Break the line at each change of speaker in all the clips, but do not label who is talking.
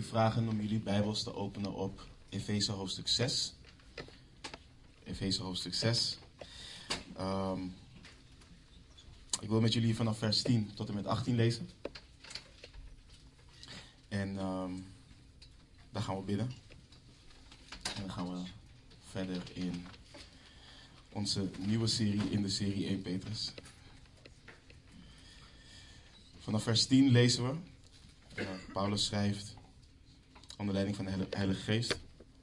vragen om jullie Bijbels te openen op Efeze hoofdstuk 6. Efeze hoofdstuk 6. Ik wil met jullie vanaf vers 10 tot en met 18 lezen. En daar gaan we bidden. En dan gaan we verder in onze nieuwe serie, in de serie 1 Petrus. Vanaf vers 10 lezen we. Paulus schrijft onder leiding van de Heilige Geest.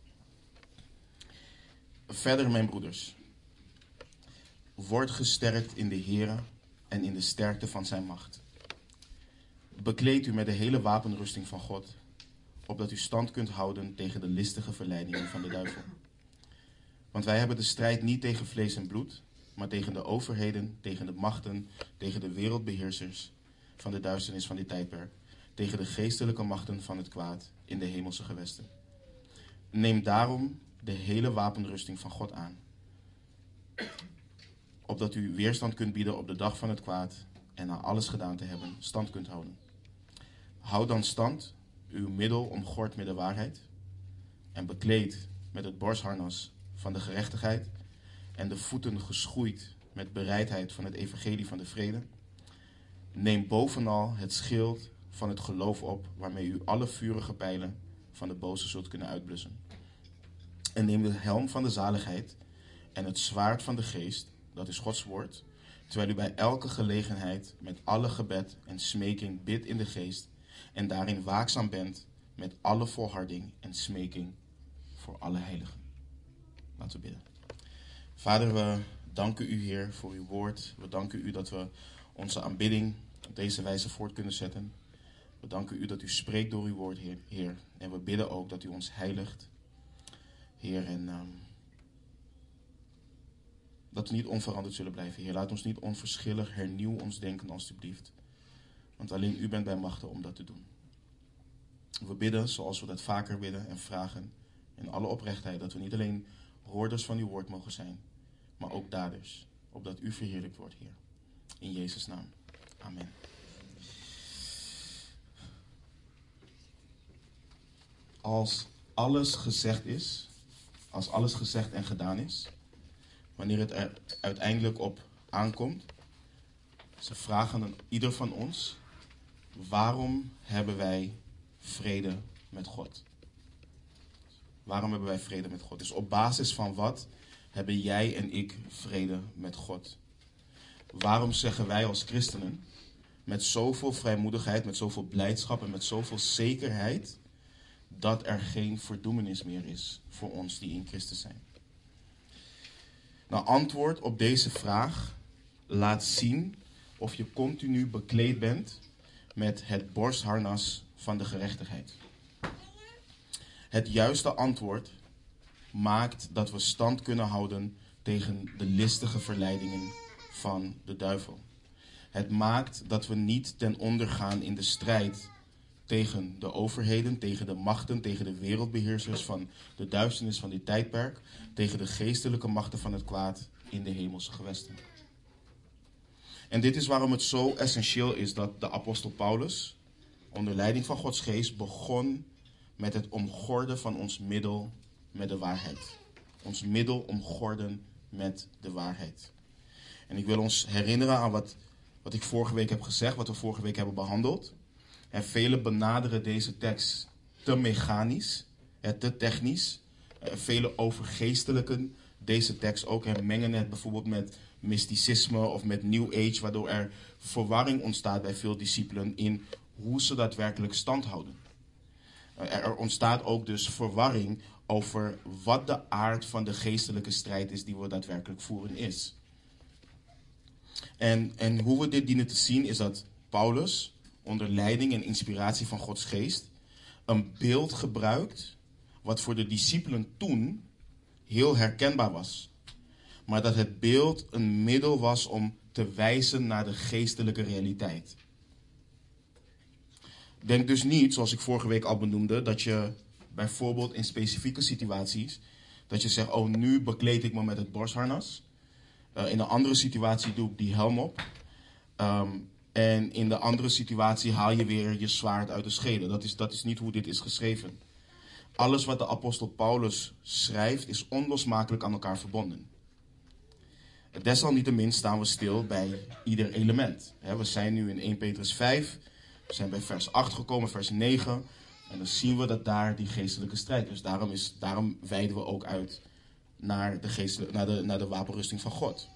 Verder, mijn broeders. Word gesterkt in de Here en in de sterkte van zijn macht. Bekleed u met de hele wapenrusting van God, opdat u stand kunt houden tegen de listige verleidingen van de duivel. Want wij hebben de strijd niet tegen vlees en bloed, maar tegen de overheden, tegen de machten, tegen de wereldbeheersers van de duisternis van dit tijdperk, tegen de geestelijke machten van het kwaad in de hemelse gewesten. Neem daarom de hele wapenrusting van God aan, opdat u weerstand kunt bieden op de dag van het kwaad en na alles gedaan te hebben, stand kunt houden. Houd dan stand, uw middel omgord met de waarheid en bekleed met het borstharnas van de gerechtigheid en de voeten geschoeid met bereidheid van het evangelie van de vrede. Neem bovenal het schild van het geloof op, waarmee u alle vurige pijlen van de boze zult kunnen uitblussen. En neem de helm van de zaligheid en het zwaard van de geest, dat is Gods woord, terwijl u bij elke gelegenheid met alle gebed en smeking bidt in de geest en daarin waakzaam bent met alle volharding en smeking voor alle heiligen. Laten we bidden. Vader, we danken u, Heer, voor uw woord. We danken u dat we onze aanbidding op deze wijze voort kunnen zetten. We danken u dat u spreekt door uw woord, Heer. En we bidden ook dat u ons heiligt, Heer, en dat we niet onveranderd zullen blijven, Heer. Laat ons niet onverschillig, hernieuw ons denken, alstublieft. Want alleen u bent bij machte om dat te doen. We bidden zoals we dat vaker bidden en vragen, in alle oprechtheid, dat we niet alleen hoorders van uw woord mogen zijn, maar ook daders, opdat u verheerlijkt wordt, Heer. In Jezus' naam. Amen. Als alles gezegd is, als alles gezegd en gedaan is, wanneer het er uiteindelijk op aankomt, ze vragen aan ieder van ons, waarom hebben wij vrede met God? Waarom hebben wij vrede met God? Dus op basis van wat hebben jij en ik vrede met God? Waarom zeggen wij als christenen met zoveel vrijmoedigheid, met zoveel blijdschap en met zoveel zekerheid dat er geen verdoemenis meer is voor ons die in Christus zijn? Nou, antwoord op deze vraag laat zien of je continu bekleed bent met het borstharnas van de gerechtigheid. Het juiste antwoord maakt dat we stand kunnen houden tegen de listige verleidingen van de duivel. Het maakt dat we niet ten onder gaan in de strijd tegen de overheden, tegen de machten, tegen de wereldbeheersers van de duisternis van dit tijdperk, tegen de geestelijke machten van het kwaad in de hemelse gewesten. En dit is waarom het zo essentieel is dat de apostel Paulus, onder leiding van Gods geest, begon met het omgorden van ons middel met de waarheid. Ons middel omgorden met de waarheid. En ik wil ons herinneren aan wat ik vorige week heb gezegd, wat we vorige week hebben behandeld. En velen benaderen deze tekst te mechanisch, te technisch. Velen overgeestelijken deze tekst ook en mengen het bijvoorbeeld met mysticisme of met New Age, waardoor er verwarring ontstaat bij veel discipelen in hoe ze daadwerkelijk stand houden. Er ontstaat ook dus verwarring over wat de aard van de geestelijke strijd is die we daadwerkelijk voeren is. En hoe we dit dienen te zien is dat Paulus, onder leiding en inspiratie van Gods geest, een beeld gebruikt wat voor de discipelen toen heel herkenbaar was. Maar dat het beeld een middel was om te wijzen naar de geestelijke realiteit. Denk dus niet, zoals ik vorige week al benoemde, dat je bijvoorbeeld in specifieke situaties, dat je zegt, oh, nu bekleed ik me met het borstharnas. In een andere situatie doe ik die helm op. En in de andere situatie haal je weer je zwaard uit de schede. Dat is niet hoe dit is geschreven. Alles wat de apostel Paulus schrijft is onlosmakelijk aan elkaar verbonden. Desalniettemin staan we stil bij ieder element. We zijn nu in 1 Petrus 5. We zijn bij vers 8 gekomen, vers 9. En dan zien we dat daar die geestelijke strijd is. Daarom wijden we ook uit naar de wapenrusting van God.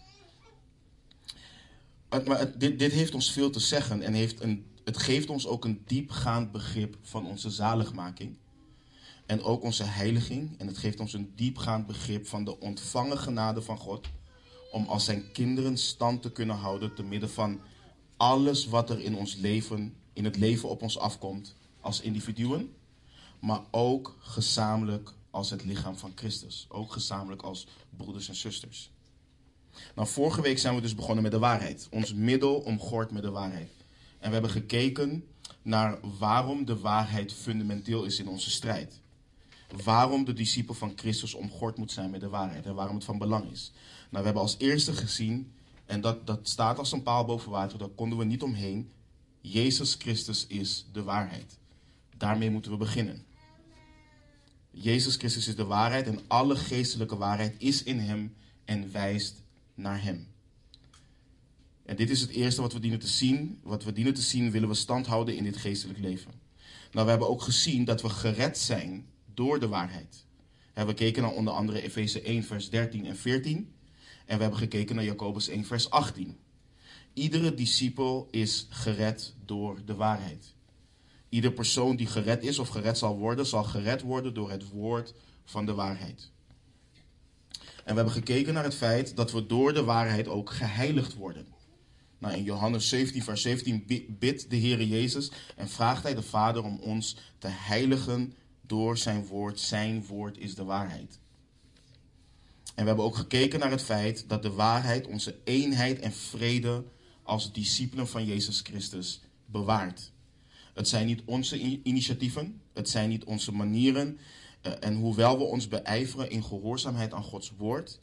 Maar dit heeft ons veel te zeggen en het geeft ons ook een diepgaand begrip van onze zaligmaking. En ook onze heiliging. En het geeft ons een diepgaand begrip van de ontvangen genade van God. Om als zijn kinderen stand te kunnen houden te midden van alles wat er in het leven op ons afkomt als individuen. Maar ook gezamenlijk als het lichaam van Christus. Ook gezamenlijk als broeders en zusters. Nou, vorige week zijn we dus begonnen met de waarheid. Ons middel omgord met de waarheid. En we hebben gekeken naar waarom de waarheid fundamenteel is in onze strijd. Waarom de discipel van Christus omgord moet zijn met de waarheid. En waarom het van belang is. Nou, we hebben als eerste gezien, en dat staat als een paal boven water, daar konden we niet omheen. Jezus Christus is de waarheid. Daarmee moeten we beginnen. Jezus Christus is de waarheid en alle geestelijke waarheid is in hem en wijst naar hem. En dit is het eerste wat we dienen te zien. Wat we dienen te zien willen we stand houden in dit geestelijk leven. Nou, we hebben ook gezien dat we gered zijn door de waarheid. We keken naar onder andere Efeze 1 vers 13 en 14. En we hebben gekeken naar Jacobus 1 vers 18. Iedere discipel is gered door de waarheid. Ieder persoon die gered is of gered zal gered worden door het woord van de waarheid. En we hebben gekeken naar het feit dat we door de waarheid ook geheiligd worden. Nou, in Johannes 17 vers 17 bidt de Heere Jezus en vraagt hij de Vader om ons te heiligen door zijn woord. Zijn woord is de waarheid. En we hebben ook gekeken naar het feit dat de waarheid onze eenheid en vrede als discipelen van Jezus Christus bewaart. Het zijn niet onze initiatieven, het zijn niet onze manieren. En hoewel we ons beijveren in gehoorzaamheid aan Gods woord,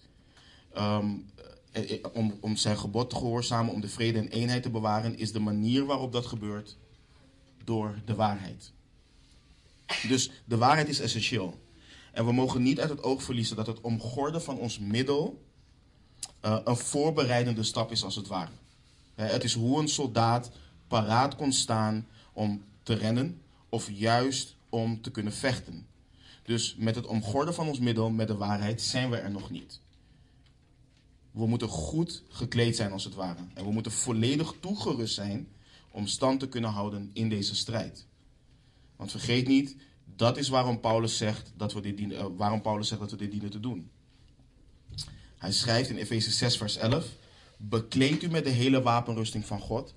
om zijn gebod te gehoorzamen, om de vrede en eenheid te bewaren, is de manier waarop dat gebeurt door de waarheid. Dus de waarheid is essentieel. En we mogen niet uit het oog verliezen dat het omgorden van ons middel een voorbereidende stap is als het ware. Het is hoe een soldaat paraat kon staan om te rennen of juist om te kunnen vechten. Dus met het omgorden van ons middel, met de waarheid, zijn we er nog niet. We moeten goed gekleed zijn als het ware. En we moeten volledig toegerust zijn om stand te kunnen houden in deze strijd. Want vergeet niet, dat is waarom Paulus zegt dat we dit dienen te doen. Hij schrijft in Efeze 6 vers 11. Bekleed u met de hele wapenrusting van God,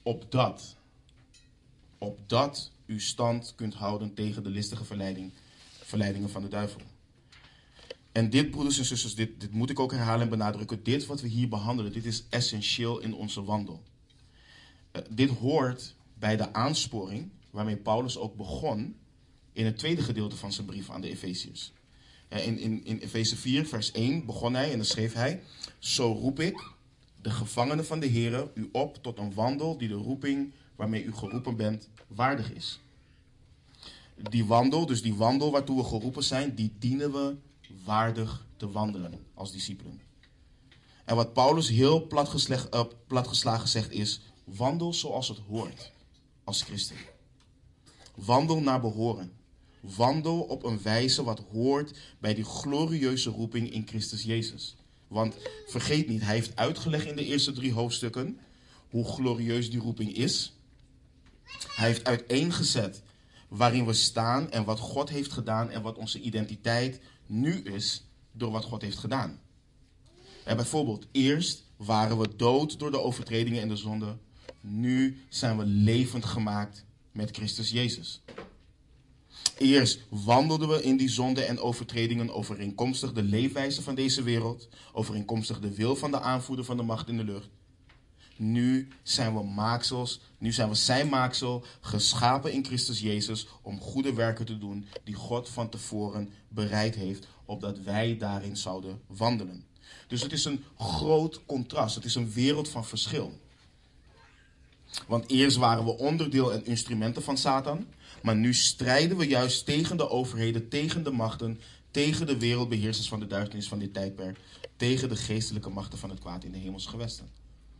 opdat u stand kunt houden tegen de listige verleidingen van de duivel. En dit, broeders en zusters, dit moet ik ook herhalen en benadrukken. Dit wat we hier behandelen, dit is essentieel in onze wandel. Dit hoort bij de aansporing waarmee Paulus ook begon in het tweede gedeelte van zijn brief aan de Efeziërs. In Efeze 4 vers 1 begon hij en dan schreef hij: Zo roep ik, de gevangenen van de Here, u op tot een wandel die de roeping waarmee u geroepen bent waardig is. Die wandel waartoe we geroepen zijn, die dienen we waardig te wandelen als discipelen. En wat Paulus heel platgeslagen zegt is: wandel zoals het hoort als christen. Wandel naar behoren. Wandel op een wijze wat hoort bij die glorieuze roeping in Christus Jezus. Want vergeet niet, hij heeft uitgelegd in de eerste 3 hoofdstukken hoe glorieus die roeping is. Hij heeft uiteengezet waarin we staan en wat God heeft gedaan en wat onze identiteit nu is door wat God heeft gedaan. En bijvoorbeeld, eerst waren we dood door de overtredingen en de zonde. Nu zijn we levend gemaakt met Christus Jezus. Eerst wandelden we in die zonde en overtredingen overeenkomstig de leefwijze van deze wereld, overeenkomstig de wil van de aanvoerder van de macht in de lucht. Nu zijn we zijn maaksel, geschapen in Christus Jezus om goede werken te doen die God van tevoren bereid heeft, opdat wij daarin zouden wandelen. Dus het is een groot contrast, het is een wereld van verschil. Want eerst waren we onderdeel en instrumenten van Satan, maar nu strijden we juist tegen de overheden, tegen de machten, tegen de wereldbeheersers van de duisternis van dit tijdperk, tegen de geestelijke machten van het kwaad in de hemelse gewesten.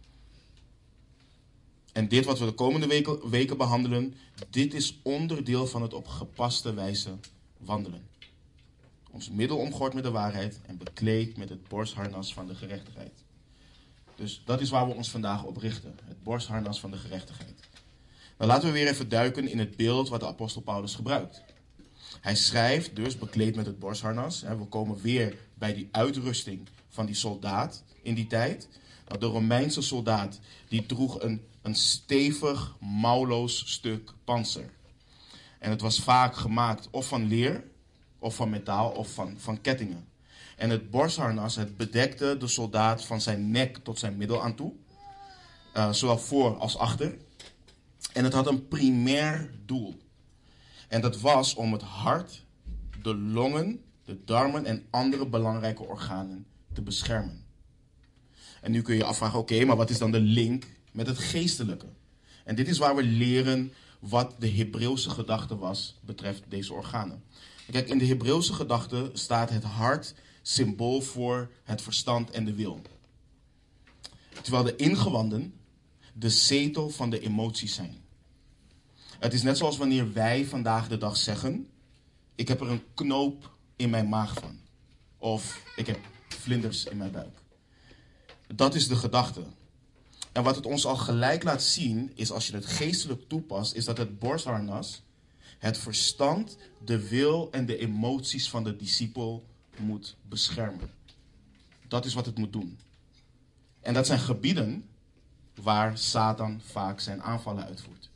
En dit wat we de komende weken behandelen, dit is onderdeel van het op gepaste wijze wandelen. Ons middel omgord met de waarheid en bekleed met het borstharnas van de gerechtigheid. Dus dat is waar we ons vandaag op richten. Het borstharnas van de gerechtigheid. Nou, laten we weer even duiken in het beeld wat de apostel Paulus gebruikt. Hij schrijft dus bekleed met het borstharnas. We komen weer bij die uitrusting van die soldaat in die tijd. Nou, de Romeinse soldaat die droeg een stevig, mouwloos stuk pantser. En het was vaak gemaakt of van leer, of van metaal, of van kettingen. En het borstharnas, het bedekte de soldaat van zijn nek tot zijn middel aan toe. Zowel voor als achter. En het had een primair doel. En dat was om het hart, de longen, de darmen en andere belangrijke organen te beschermen. En nu kun je je afvragen, oké, maar wat is dan de link met het geestelijke? En dit is waar we leren wat de Hebreeuwse gedachte was betreft deze organen. Kijk, in de Hebreeuwse gedachte staat het hart symbool voor het verstand en de wil. Terwijl de ingewanden de zetel van de emoties zijn. Het is net zoals wanneer wij vandaag de dag zeggen, ik heb er een knoop in mijn maag van. Of ik heb vlinders in mijn buik. Dat is de gedachte. En wat het ons al gelijk laat zien, is als je het geestelijk toepast, is dat het borstharnas het verstand, de wil en de emoties van de discipel moet beschermen. Dat is wat het moet doen. En dat zijn gebieden waar Satan vaak zijn aanvallen uitvoert.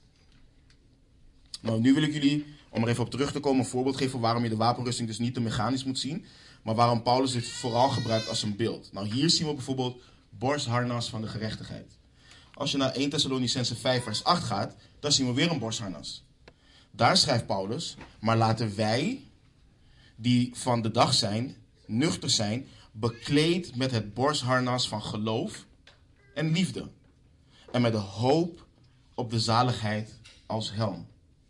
Nou, nu wil ik jullie, om er even op terug te komen, een voorbeeld geven waarom je de wapenrusting dus niet te mechanisch moet zien, maar waarom Paulus dit vooral gebruikt als een beeld. Nou, hier zien we bijvoorbeeld borstharnas van de gerechtigheid. Als je naar 1 Thessalonicenzen 5 vers 8 gaat, dan zien we weer een borstharnas. Daar schrijft Paulus, maar laten wij, die van de dag zijn, nuchter zijn, bekleed met het borstharnas van geloof en liefde. En met de hoop op de zaligheid als helm.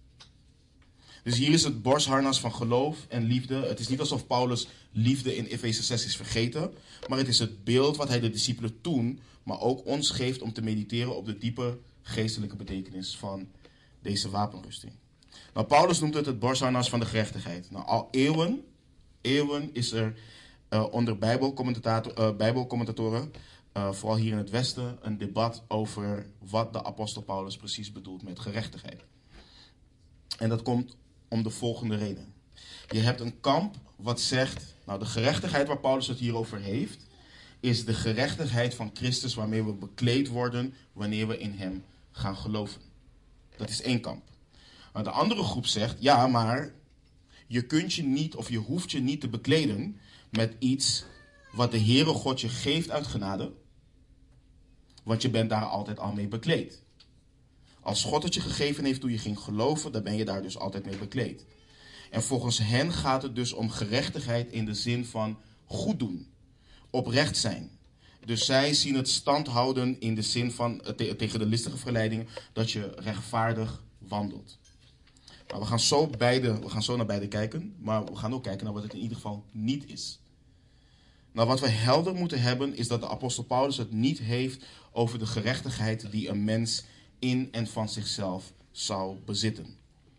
Dus hier is het borstharnas van geloof en liefde. Het is niet alsof Paulus liefde in Efeze 6 is vergeten, maar het is het beeld wat hij de discipelen toen, maar ook ons geeft om te mediteren op de diepe geestelijke betekenis van deze wapenrusting. Nou, Paulus noemt het borstharnas van de gerechtigheid. Nou, al eeuwen is er onder bijbelcommentatoren, vooral hier in het Westen, een debat over wat de apostel Paulus precies bedoelt met gerechtigheid. En dat komt om de volgende reden. Je hebt een kamp wat zegt, nou, de gerechtigheid waar Paulus het hier over heeft, is de gerechtigheid van Christus waarmee we bekleed worden wanneer we in hem gaan geloven. Dat is één kamp. Maar de andere groep zegt, ja, maar je kunt je niet of je hoeft je niet te bekleden met iets wat de Heere God je geeft uit genade, want je bent daar altijd al mee bekleed. Als God het je gegeven heeft toen je ging geloven, dan ben je daar dus altijd mee bekleed. En volgens hen gaat het dus om gerechtigheid in de zin van goed doen, oprecht zijn. Dus zij zien het stand houden in de zin van tegen de listige verleidingen dat je rechtvaardig wandelt. Nou, we gaan zo naar beide kijken, maar we gaan ook kijken naar wat het in ieder geval niet is. Nou, wat we helder moeten hebben is dat de apostel Paulus het niet heeft over de gerechtigheid die een mens in en van zichzelf zou bezitten.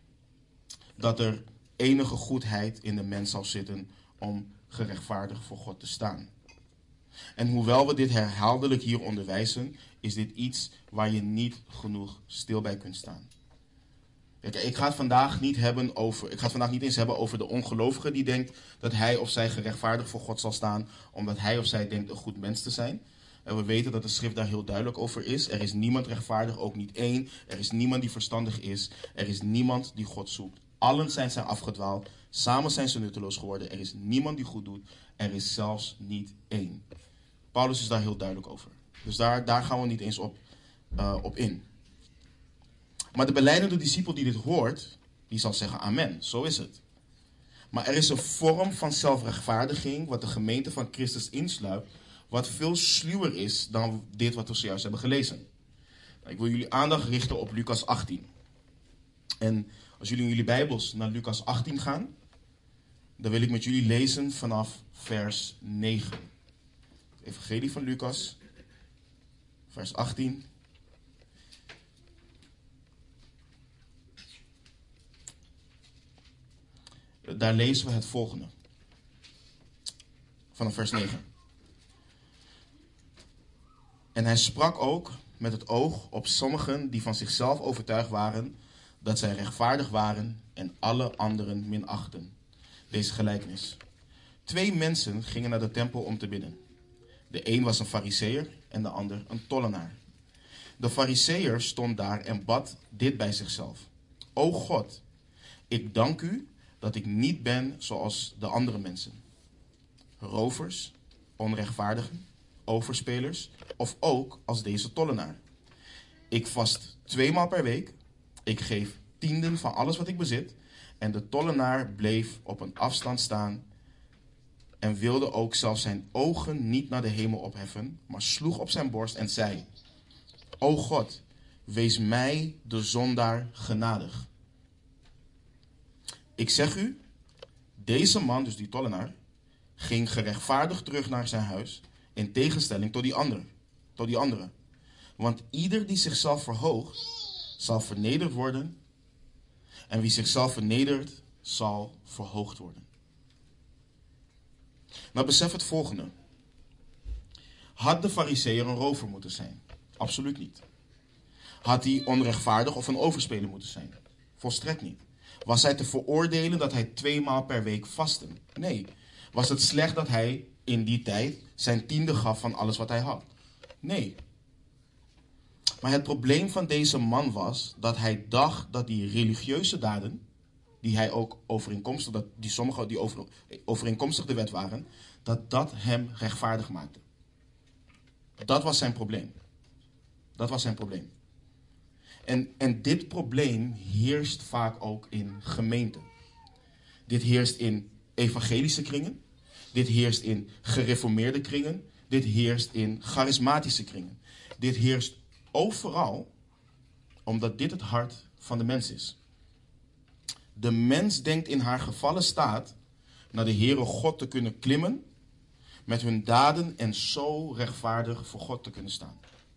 Dat er enige goedheid in de mens zal zitten om gerechtvaardigd voor God te staan. En hoewel we dit herhaaldelijk hier onderwijzen, is dit iets waar je niet genoeg stil bij kunt staan. Kijk, ik ga het vandaag niet eens hebben over de ongelovige die denkt dat hij of zij gerechtvaardigd voor God zal staan, omdat hij of zij denkt een goed mens te zijn. En we weten dat de schrift daar heel duidelijk over is. Er is niemand rechtvaardig, ook niet één. Er is niemand die verstandig is. Er is niemand die God zoekt. Allen zijn afgedwaald. Samen zijn ze nutteloos geworden. Er is niemand die goed doet. Er is zelfs niet één. Paulus is daar heel duidelijk over. Dus daar gaan we niet eens op in. Maar de belijdende discipel die dit hoort, die zal zeggen amen. Zo is het. Maar er is een vorm van zelfrechtvaardiging wat de gemeente van Christus insluipt, wat veel sluwer is dan dit wat we zojuist hebben gelezen. Ik wil jullie aandacht richten op Lucas 18. En als jullie in jullie Bijbels naar Lucas 18 gaan, dan wil ik met jullie lezen vanaf vers 9. Evangelie van Lucas, vers 18. Daar lezen we het volgende. Vanaf vers 9. En hij sprak ook met het oog op sommigen die van zichzelf overtuigd waren dat zij rechtvaardig waren en alle anderen minachten. Deze gelijkenis. 2 mensen gingen naar de tempel om te bidden. De een was een Farizeeër en de ander een tollenaar. De Farizeeër stond daar en bad dit bij zichzelf. O God, ik dank u dat ik niet ben zoals de andere mensen. Rovers, onrechtvaardigen, overspelers of ook als deze tollenaar. Ik vast 2 maal per week. Ik geef 10 van alles wat ik bezit. En de tollenaar bleef op een afstand staan en wilde ook zelfs zijn ogen niet naar de hemel opheffen, maar sloeg op zijn borst en zei: O God, wees mij, de zondaar, genadig. Ik zeg u, deze man, dus die tollenaar, ging gerechtvaardigd terug naar zijn huis, in tegenstelling tot die andere. Want ieder die zichzelf verhoogt, zal vernederd worden, en wie zichzelf vernedert, zal verhoogd worden. Nou, besef het volgende. Had de Farizeeër een rover moeten zijn? Absoluut niet. Had hij onrechtvaardig of een overspeler moeten zijn? Volstrekt niet. Was hij te veroordelen dat hij 2 maal per week vastte? Nee. Was het slecht dat hij in die tijd zijn 10e gaf van alles wat hij had? Nee. Maar het probleem van deze man was dat hij dacht dat die religieuze daden, die hij ook overeenkomstig de wet waren, dat hem rechtvaardig maakte. Dat was zijn probleem. Dat was zijn probleem. En dit probleem heerst vaak ook in gemeenten. Dit heerst in evangelische kringen. Dit heerst in gereformeerde kringen. Dit heerst in charismatische kringen. Dit heerst overal, omdat dit het hart van de mens is. De mens denkt in haar gevallen staat naar de Heere God te kunnen klimmen met hun daden en zo rechtvaardig voor God te kunnen staan.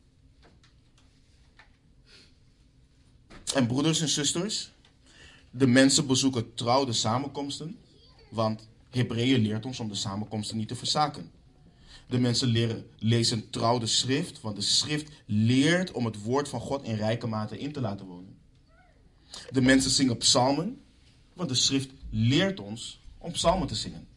En broeders en zusters, de mensen bezoeken trouw de samenkomsten, want Hebreeën leert ons om de samenkomsten niet te verzaken. De mensen lezen trouw de schrift, want de schrift leert om het woord van God in rijke mate in te laten wonen. De mensen zingen psalmen, want de schrift leert ons om psalmen te zingen.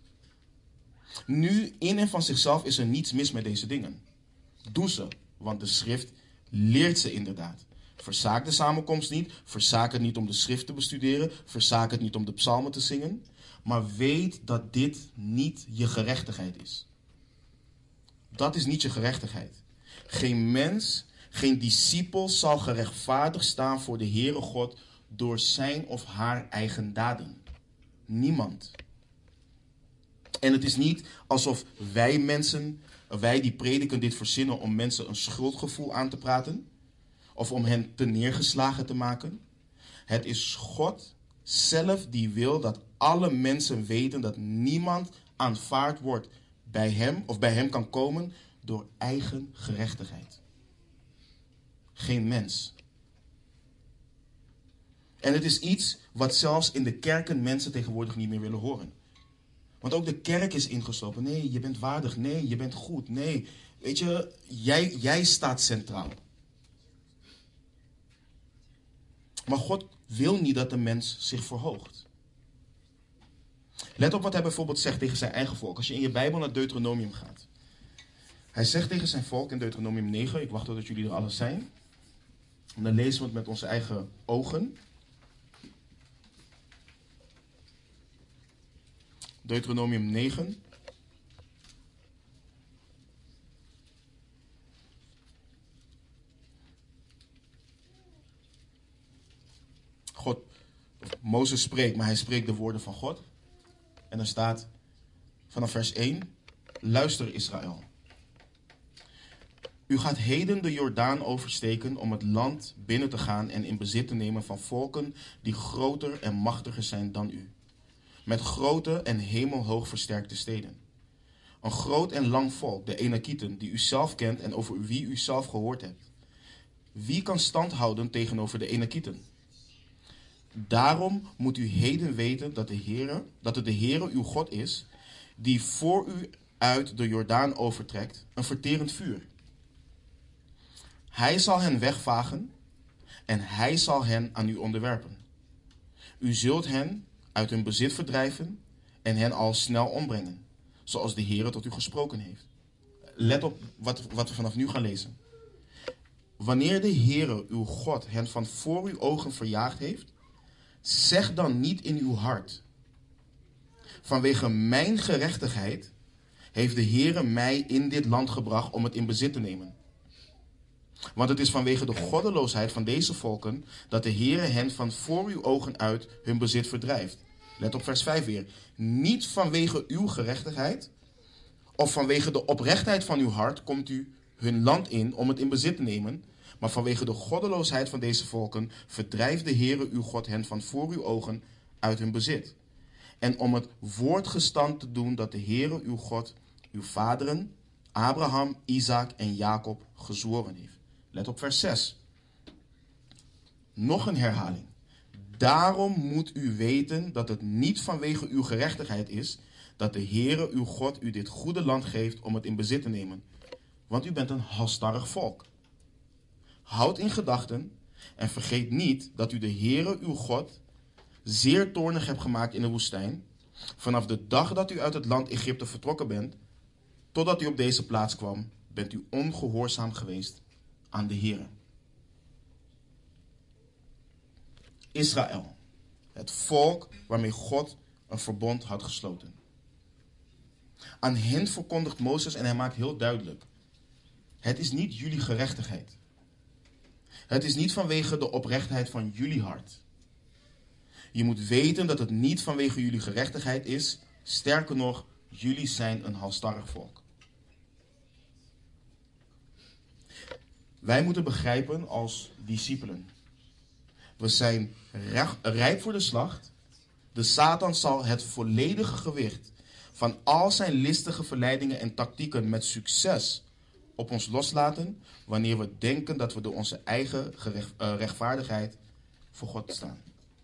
Nu, in en van zichzelf is er niets mis met deze dingen. Doe ze, want de schrift leert ze inderdaad. Verzaak de samenkomst niet, verzaak het niet om de schrift te bestuderen, verzaak het niet om de psalmen te zingen, maar weet dat dit niet je gerechtigheid is. Dat is niet je gerechtigheid. Geen mens, geen discipel zal gerechtvaardigd staan voor de Heere God door zijn of haar eigen daden. Niemand. En het is niet alsof wij die prediken dit verzinnen om mensen een schuldgevoel aan te praten. Of om hen te neergeslagen te maken. Het is God zelf die wil dat alle mensen weten dat niemand aanvaard wordt bij hem of bij hem kan komen door eigen gerechtigheid. Geen mens. En het is iets wat zelfs in de kerken mensen tegenwoordig niet meer willen horen. Want ook de kerk is ingestoken. Nee, je bent waardig. Nee, je bent goed. Nee, weet je, jij staat centraal. Maar God wil niet dat de mens zich verhoogt. Let op wat hij bijvoorbeeld zegt tegen zijn eigen volk. Als je in je Bijbel naar Deuteronomium gaat. Hij zegt tegen zijn volk in Deuteronomium 9. Ik wacht totdat jullie er alles zijn. En dan lezen we het met onze eigen ogen. Deuteronomium 9. Mozes spreekt, maar hij spreekt de woorden van God. En er staat vanaf vers 1. Luister Israël. U gaat heden de Jordaan oversteken om het land binnen te gaan en in bezit te nemen van volken die groter en machtiger zijn dan u. Met grote en hemelhoog versterkte steden. Een groot en lang volk, de Enakieten, die u zelf kent en over wie u zelf gehoord hebt. Wie kan stand houden tegenover de Enakieten? Daarom moet u heden weten dat het de Heere uw God is, die voor u uit de Jordaan overtrekt, een verterend vuur. Hij zal hen wegvagen en hij zal hen aan u onderwerpen. U zult hen uit hun bezit verdrijven en hen al snel ombrengen, zoals de Heere tot u gesproken heeft. Let op wat we vanaf nu gaan lezen. Wanneer de Heere uw God hen van voor uw ogen verjaagd heeft, zeg dan niet in uw hart: vanwege mijn gerechtigheid heeft de Heere mij in dit land gebracht om het in bezit te nemen. Want het is vanwege de goddeloosheid van deze volken dat de Heere hen van voor uw ogen uit hun bezit verdrijft. Let op vers 5 weer. Niet vanwege uw gerechtigheid of vanwege de oprechtheid van uw hart komt u hun land in om het in bezit te nemen, maar vanwege de goddeloosheid van deze volken verdrijft de Heere uw God hen van voor uw ogen uit hun bezit. En om het woord gestand te doen dat de Heere uw God uw vaderen, Abraham, Isaac en Jacob gezworen heeft. Let op vers 6. Nog een herhaling. Daarom moet u weten dat het niet vanwege uw gerechtigheid is dat de Heere uw God u dit goede land geeft om het in bezit te nemen. Want u bent een halsstarrig volk. Houd in gedachten en vergeet niet dat u de Heere uw God zeer toornig hebt gemaakt in de woestijn, vanaf de dag dat u uit het land Egypte vertrokken bent, totdat u op deze plaats kwam, bent u ongehoorzaam geweest aan de Heere. Israël, het volk waarmee God een verbond had gesloten. Aan hen verkondigt Mozes en hij maakt heel duidelijk: het is niet jullie gerechtigheid. Het is niet vanwege de oprechtheid van jullie hart. Je moet weten dat het niet vanwege jullie gerechtigheid is. Sterker nog, jullie zijn een halsstarrig volk. Wij moeten begrijpen als discipelen: we zijn rijp voor de slacht. De Satan zal het volledige gewicht van al zijn listige verleidingen en tactieken met succes op ons loslaten wanneer we denken dat we door onze eigen rechtvaardigheid voor God staan.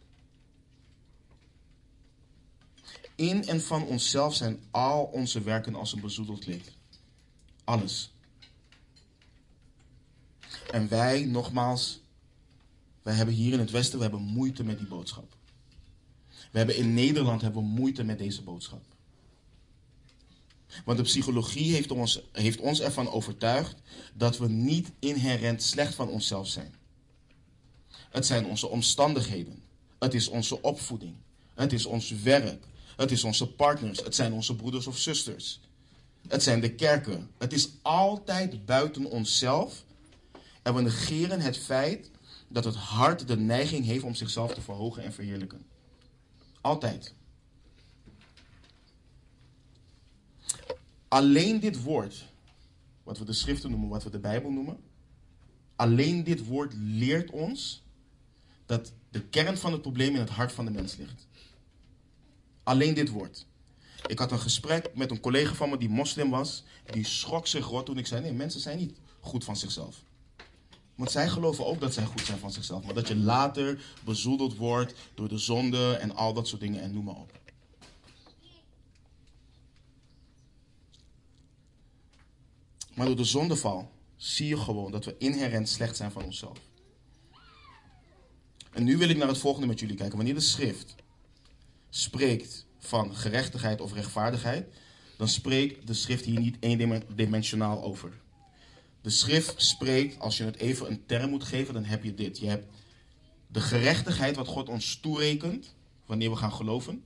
In en van onszelf zijn al onze werken als een bezoedeld kleed. Alles. En wij, nogmaals, wij hebben hier in het Westen, we hebben moeite met die boodschap. We hebben in Nederland moeite met deze boodschap. Want de psychologie heeft ons ervan overtuigd dat we niet inherent slecht van onszelf zijn. Het zijn onze omstandigheden. Het is onze opvoeding. Het is ons werk. Het is onze partners. Het zijn onze broeders of zusters. Het zijn de kerken. Het is altijd buiten onszelf. En we negeren het feit dat het hart de neiging heeft om zichzelf te verhogen en verheerlijken. Altijd. Alleen dit woord, wat we de schriften noemen, wat we de Bijbel noemen, alleen dit woord leert ons dat de kern van het probleem in het hart van de mens ligt. Alleen dit woord. Ik had een gesprek met een collega van me die moslim was. Die schrok zich rot toen ik zei: nee, mensen zijn niet goed van zichzelf. Want zij geloven ook dat zij goed zijn van zichzelf. Maar dat je later bezoedeld wordt door de zonde en al dat soort dingen en noem maar op. Maar door de zondeval zie je gewoon dat we inherent slecht zijn van onszelf. En nu wil ik naar het volgende met jullie kijken. Wanneer de schrift spreekt van gerechtigheid of rechtvaardigheid, dan spreekt de schrift hier niet eendimensionaal over. De schrift spreekt, als je het even een term moet geven, dan heb je dit. Je hebt de gerechtigheid wat God ons toerekent wanneer we gaan geloven.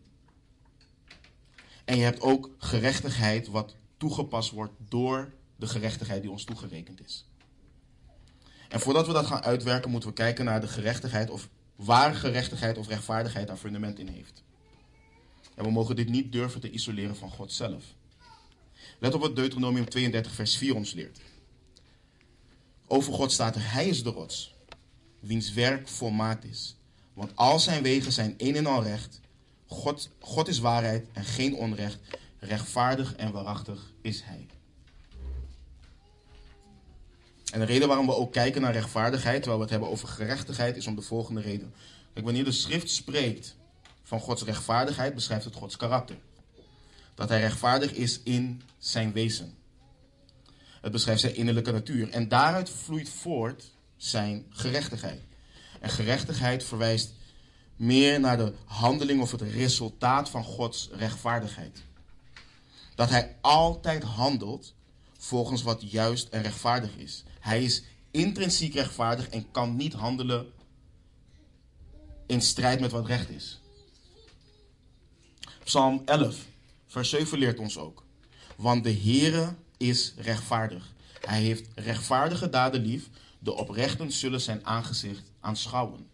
En je hebt ook gerechtigheid wat toegepast wordt door de gerechtigheid die ons toegerekend is. En voordat we dat gaan uitwerken, moeten we kijken naar de gerechtigheid of waar gerechtigheid of rechtvaardigheid haar fundament in heeft. En we mogen dit niet durven te isoleren van God zelf. Let op wat Deuteronomium 32 vers 4 ons leert. Over God staat er: hij is de rots, wiens werk volmaakt is. Want al zijn wegen zijn een en al recht. God is waarheid en geen onrecht. Rechtvaardig en waarachtig is hij. En de reden waarom we ook kijken naar rechtvaardigheid, terwijl we het hebben over gerechtigheid, is om de volgende reden. Kijk, wanneer de schrift spreekt van Gods rechtvaardigheid, beschrijft het Gods karakter. Dat hij rechtvaardig is in zijn wezen. Het beschrijft zijn innerlijke natuur. En daaruit vloeit voort zijn gerechtigheid. En gerechtigheid verwijst meer naar de handeling of het resultaat van Gods rechtvaardigheid. Dat hij altijd handelt volgens wat juist en rechtvaardig is. Hij is intrinsiek rechtvaardig en kan niet handelen in strijd met wat recht is. Psalm 11, vers 7 leert ons ook. Want de Heere is rechtvaardig. Hij heeft rechtvaardige daden lief. De oprechten zullen zijn aangezicht aanschouwen.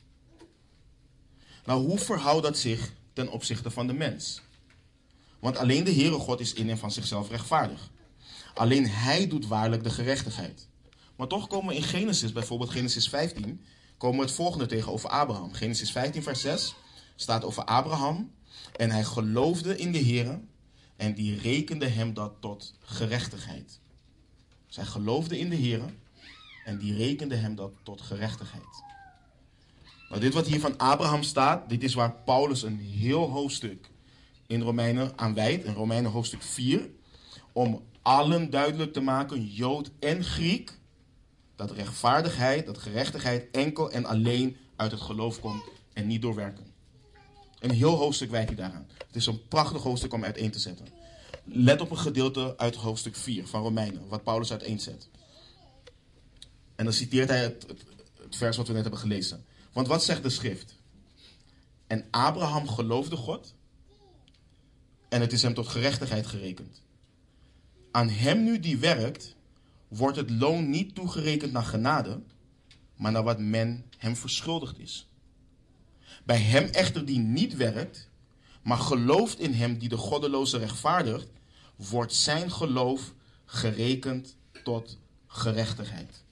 Nou, hoe verhoudt dat zich ten opzichte van de mens? Want alleen de Heere God is in en van zichzelf rechtvaardig. Alleen hij doet waarlijk de gerechtigheid. Maar toch komen we in Genesis, bijvoorbeeld Genesis 15, komen we het volgende tegen over Abraham. Genesis 15 vers 6 staat over Abraham. En hij geloofde in de Heere en die rekende hem dat tot gerechtigheid. Dus hij geloofde in de Heere en die rekende hem dat tot gerechtigheid. Nou, dit wat hier van Abraham staat, dit is waar Paulus een heel hoofdstuk in Romeinen aan wijdt, in Romeinen hoofdstuk 4, om allen duidelijk te maken, Jood en Griek, dat rechtvaardigheid, dat gerechtigheid enkel en alleen uit het geloof komt en niet door werken. Een heel hoofdstuk wijdt hij daaraan. Het is een prachtig hoofdstuk om uiteen te zetten. Let op een gedeelte uit hoofdstuk 4 van Romeinen, wat Paulus uiteenzet. En dan citeert hij het vers wat we net hebben gelezen. Want wat zegt de schrift? En Abraham geloofde God en het is hem tot gerechtigheid gerekend. Aan hem nu die werkt, wordt het loon niet toegerekend naar genade, maar naar wat men hem verschuldigd is. Bij hem echter die niet werkt, maar gelooft in hem die de goddeloze rechtvaardigt, wordt zijn geloof gerekend tot gerechtigheid.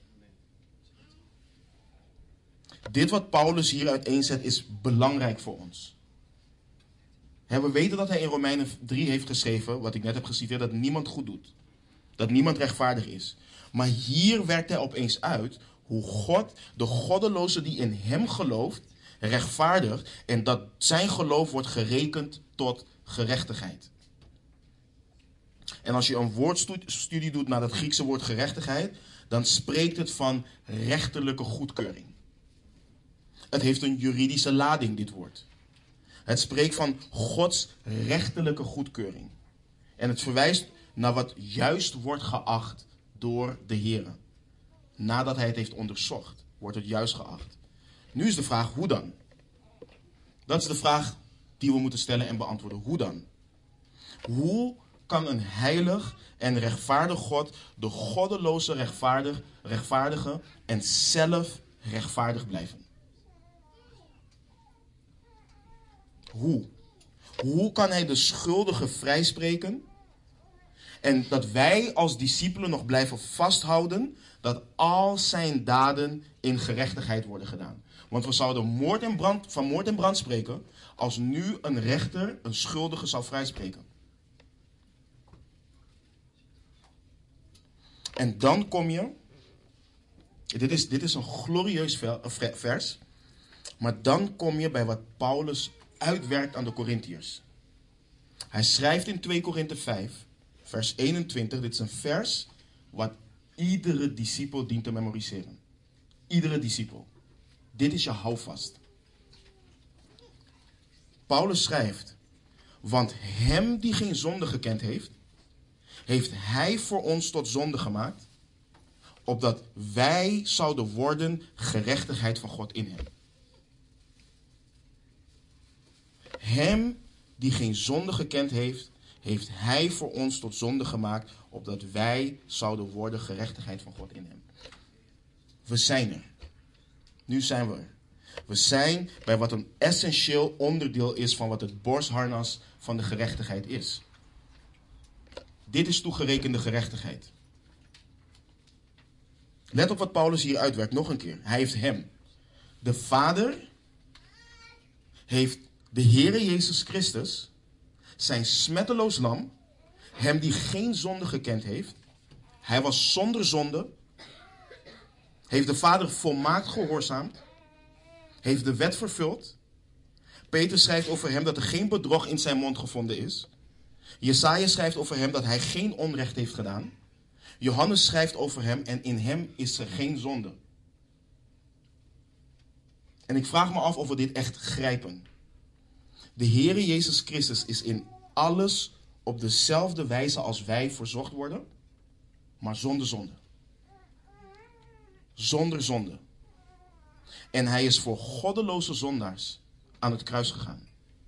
Dit wat Paulus hier uiteenzet is belangrijk voor ons. We weten dat hij in Romeinen 3 heeft geschreven, wat ik net heb geciteerd, dat niemand goed doet. Dat niemand rechtvaardig is. Maar hier werkt hij opeens uit hoe God, de goddeloze die in hem gelooft, rechtvaardigt en dat zijn geloof wordt gerekend tot gerechtigheid. En als je een woordstudie doet naar het Griekse woord gerechtigheid, dan spreekt het van rechterlijke goedkeuring. Het heeft een juridische lading, dit woord. Het spreekt van Gods rechterlijke goedkeuring. En het verwijst naar wat juist wordt geacht door de Heere. Nadat hij het heeft onderzocht, wordt het juist geacht. Nu is de vraag, hoe dan? Dat is de vraag die we moeten stellen en beantwoorden. Hoe dan? Hoe kan een heilig en rechtvaardig God de goddeloze rechtvaardigen en zelf rechtvaardig blijven? Hoe? Hoe kan hij de schuldige vrijspreken? En dat wij als discipelen nog blijven vasthouden dat al zijn daden in gerechtigheid worden gedaan. Want we zouden van moord en brand spreken als nu een rechter een schuldige zou vrijspreken. En dan kom je, dit is een glorieus vers, maar dan kom je bij wat Paulus uitwerkt aan de Korintiërs. Hij schrijft in 2 Korinthe 5, vers 21, dit is een vers wat iedere discipel dient te memoriseren. Iedere discipel. Dit is je houvast. Paulus schrijft, want hem die geen zonde gekend heeft, heeft hij voor ons tot zonde gemaakt, opdat wij zouden worden gerechtigheid van God in hem. Hem die geen zonde gekend heeft, heeft hij voor ons tot zonde gemaakt, opdat wij zouden worden gerechtigheid van God in hem. We zijn er. Nu zijn we er. We zijn bij wat een essentieel onderdeel is van wat het borstharnas van de gerechtigheid is. Dit is toegerekende gerechtigheid. Let op wat Paulus hier uitwerkt, nog een keer. Hij heeft hem. De Vader heeft de Heere Jezus Christus, zijn smetteloos lam, hem die geen zonde gekend heeft. Hij was zonder zonde. Heeft de Vader volmaakt gehoorzaamd. Heeft de wet vervuld. Peter schrijft over hem dat er geen bedrog in zijn mond gevonden is. Jesaja schrijft over hem dat hij geen onrecht heeft gedaan. Johannes schrijft over hem en in hem is er geen zonde. En ik vraag me af of we dit echt grijpen. De Heere Jezus Christus is in alles op dezelfde wijze als wij verzocht worden, maar zonder zonde. Zonder zonde. En hij is voor goddeloze zondaars aan het kruis gegaan.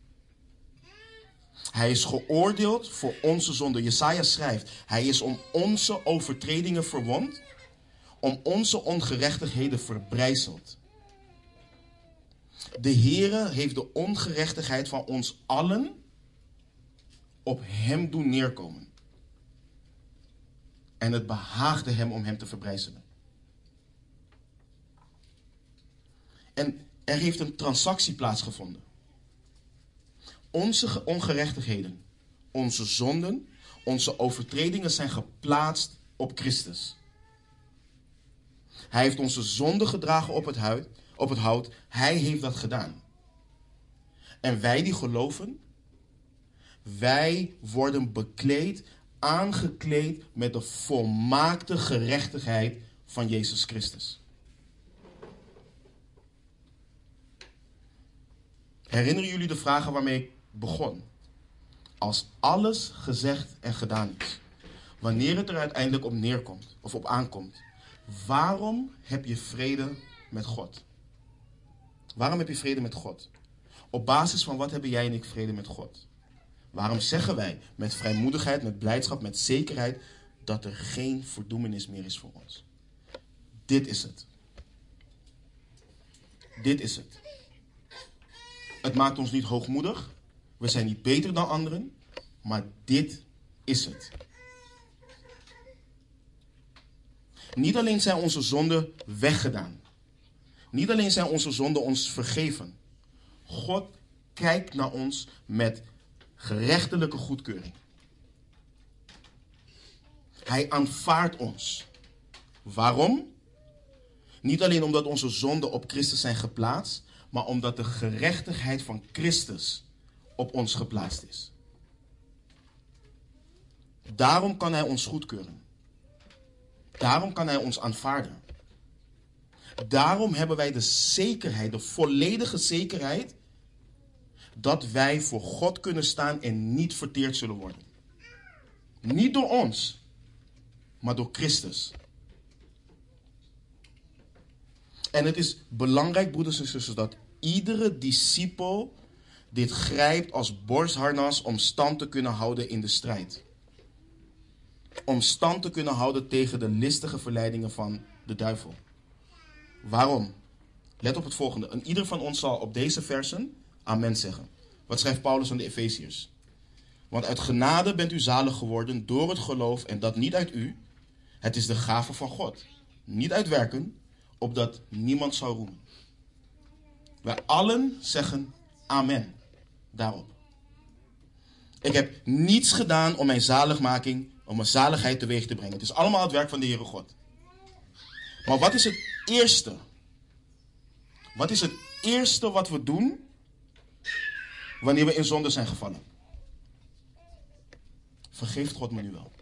Hij is geoordeeld voor onze zonde. Jesaja schrijft, hij is om onze overtredingen verwond, om onze ongerechtigheden verbrijzeld. De Heere heeft de ongerechtigheid van ons allen op hem doen neerkomen. En het behaagde hem om hem te verbrijzelen. En er heeft een transactie plaatsgevonden. Onze ongerechtigheden, onze zonden, onze overtredingen zijn geplaatst op Christus. Hij heeft onze zonde gedragen op het hout. Hij heeft dat gedaan. En wij die geloven, wij worden bekleed, aangekleed met de volmaakte gerechtigheid van Jezus Christus. Herinneren jullie de vragen waarmee ik begon? Als alles gezegd en gedaan is, wanneer het er uiteindelijk op neerkomt of op aankomt, waarom heb je vrede met God? Waarom heb je vrede met God? Op basis van wat hebben jij en ik vrede met God? Waarom zeggen wij met vrijmoedigheid, met blijdschap, met zekerheid dat er geen verdoemenis meer is voor ons? Dit is het. Dit is het. Het maakt ons niet hoogmoedig. We zijn niet beter dan anderen. Maar dit is het. Niet alleen zijn onze zonden weggedaan. Niet alleen zijn onze zonden ons vergeven. God kijkt naar ons met gerechtelijke goedkeuring. Hij aanvaardt ons. Waarom? Niet alleen omdat onze zonden op Christus zijn geplaatst, maar omdat de gerechtigheid van Christus op ons geplaatst is. Daarom kan hij ons goedkeuren. Daarom kan hij ons aanvaarden. Daarom hebben wij de zekerheid, de volledige zekerheid, dat wij voor God kunnen staan en niet verteerd zullen worden. Niet door ons, maar door Christus. En het is belangrijk, broeders en zusters, dat iedere discipel dit grijpt als borstharnas om stand te kunnen houden in de strijd. Om stand te kunnen houden tegen de listige verleidingen van de duivel. Waarom? Let op het volgende. En ieder van ons zal op deze versen amen zeggen. Wat schrijft Paulus aan de Efeziërs? Want uit genade bent u zalig geworden door het geloof en dat niet uit u. Het is de gave van God. Niet uit werken, opdat niemand zou roemen. Wij allen zeggen amen daarop. Ik heb niets gedaan om mijn zaligmaking, om mijn zaligheid teweeg te brengen. Het is allemaal het werk van de Heere God. Maar wat is het eerste? Wat is het eerste wat we doen wanneer we in zonde zijn gevallen? Vergeeft God me nu wel?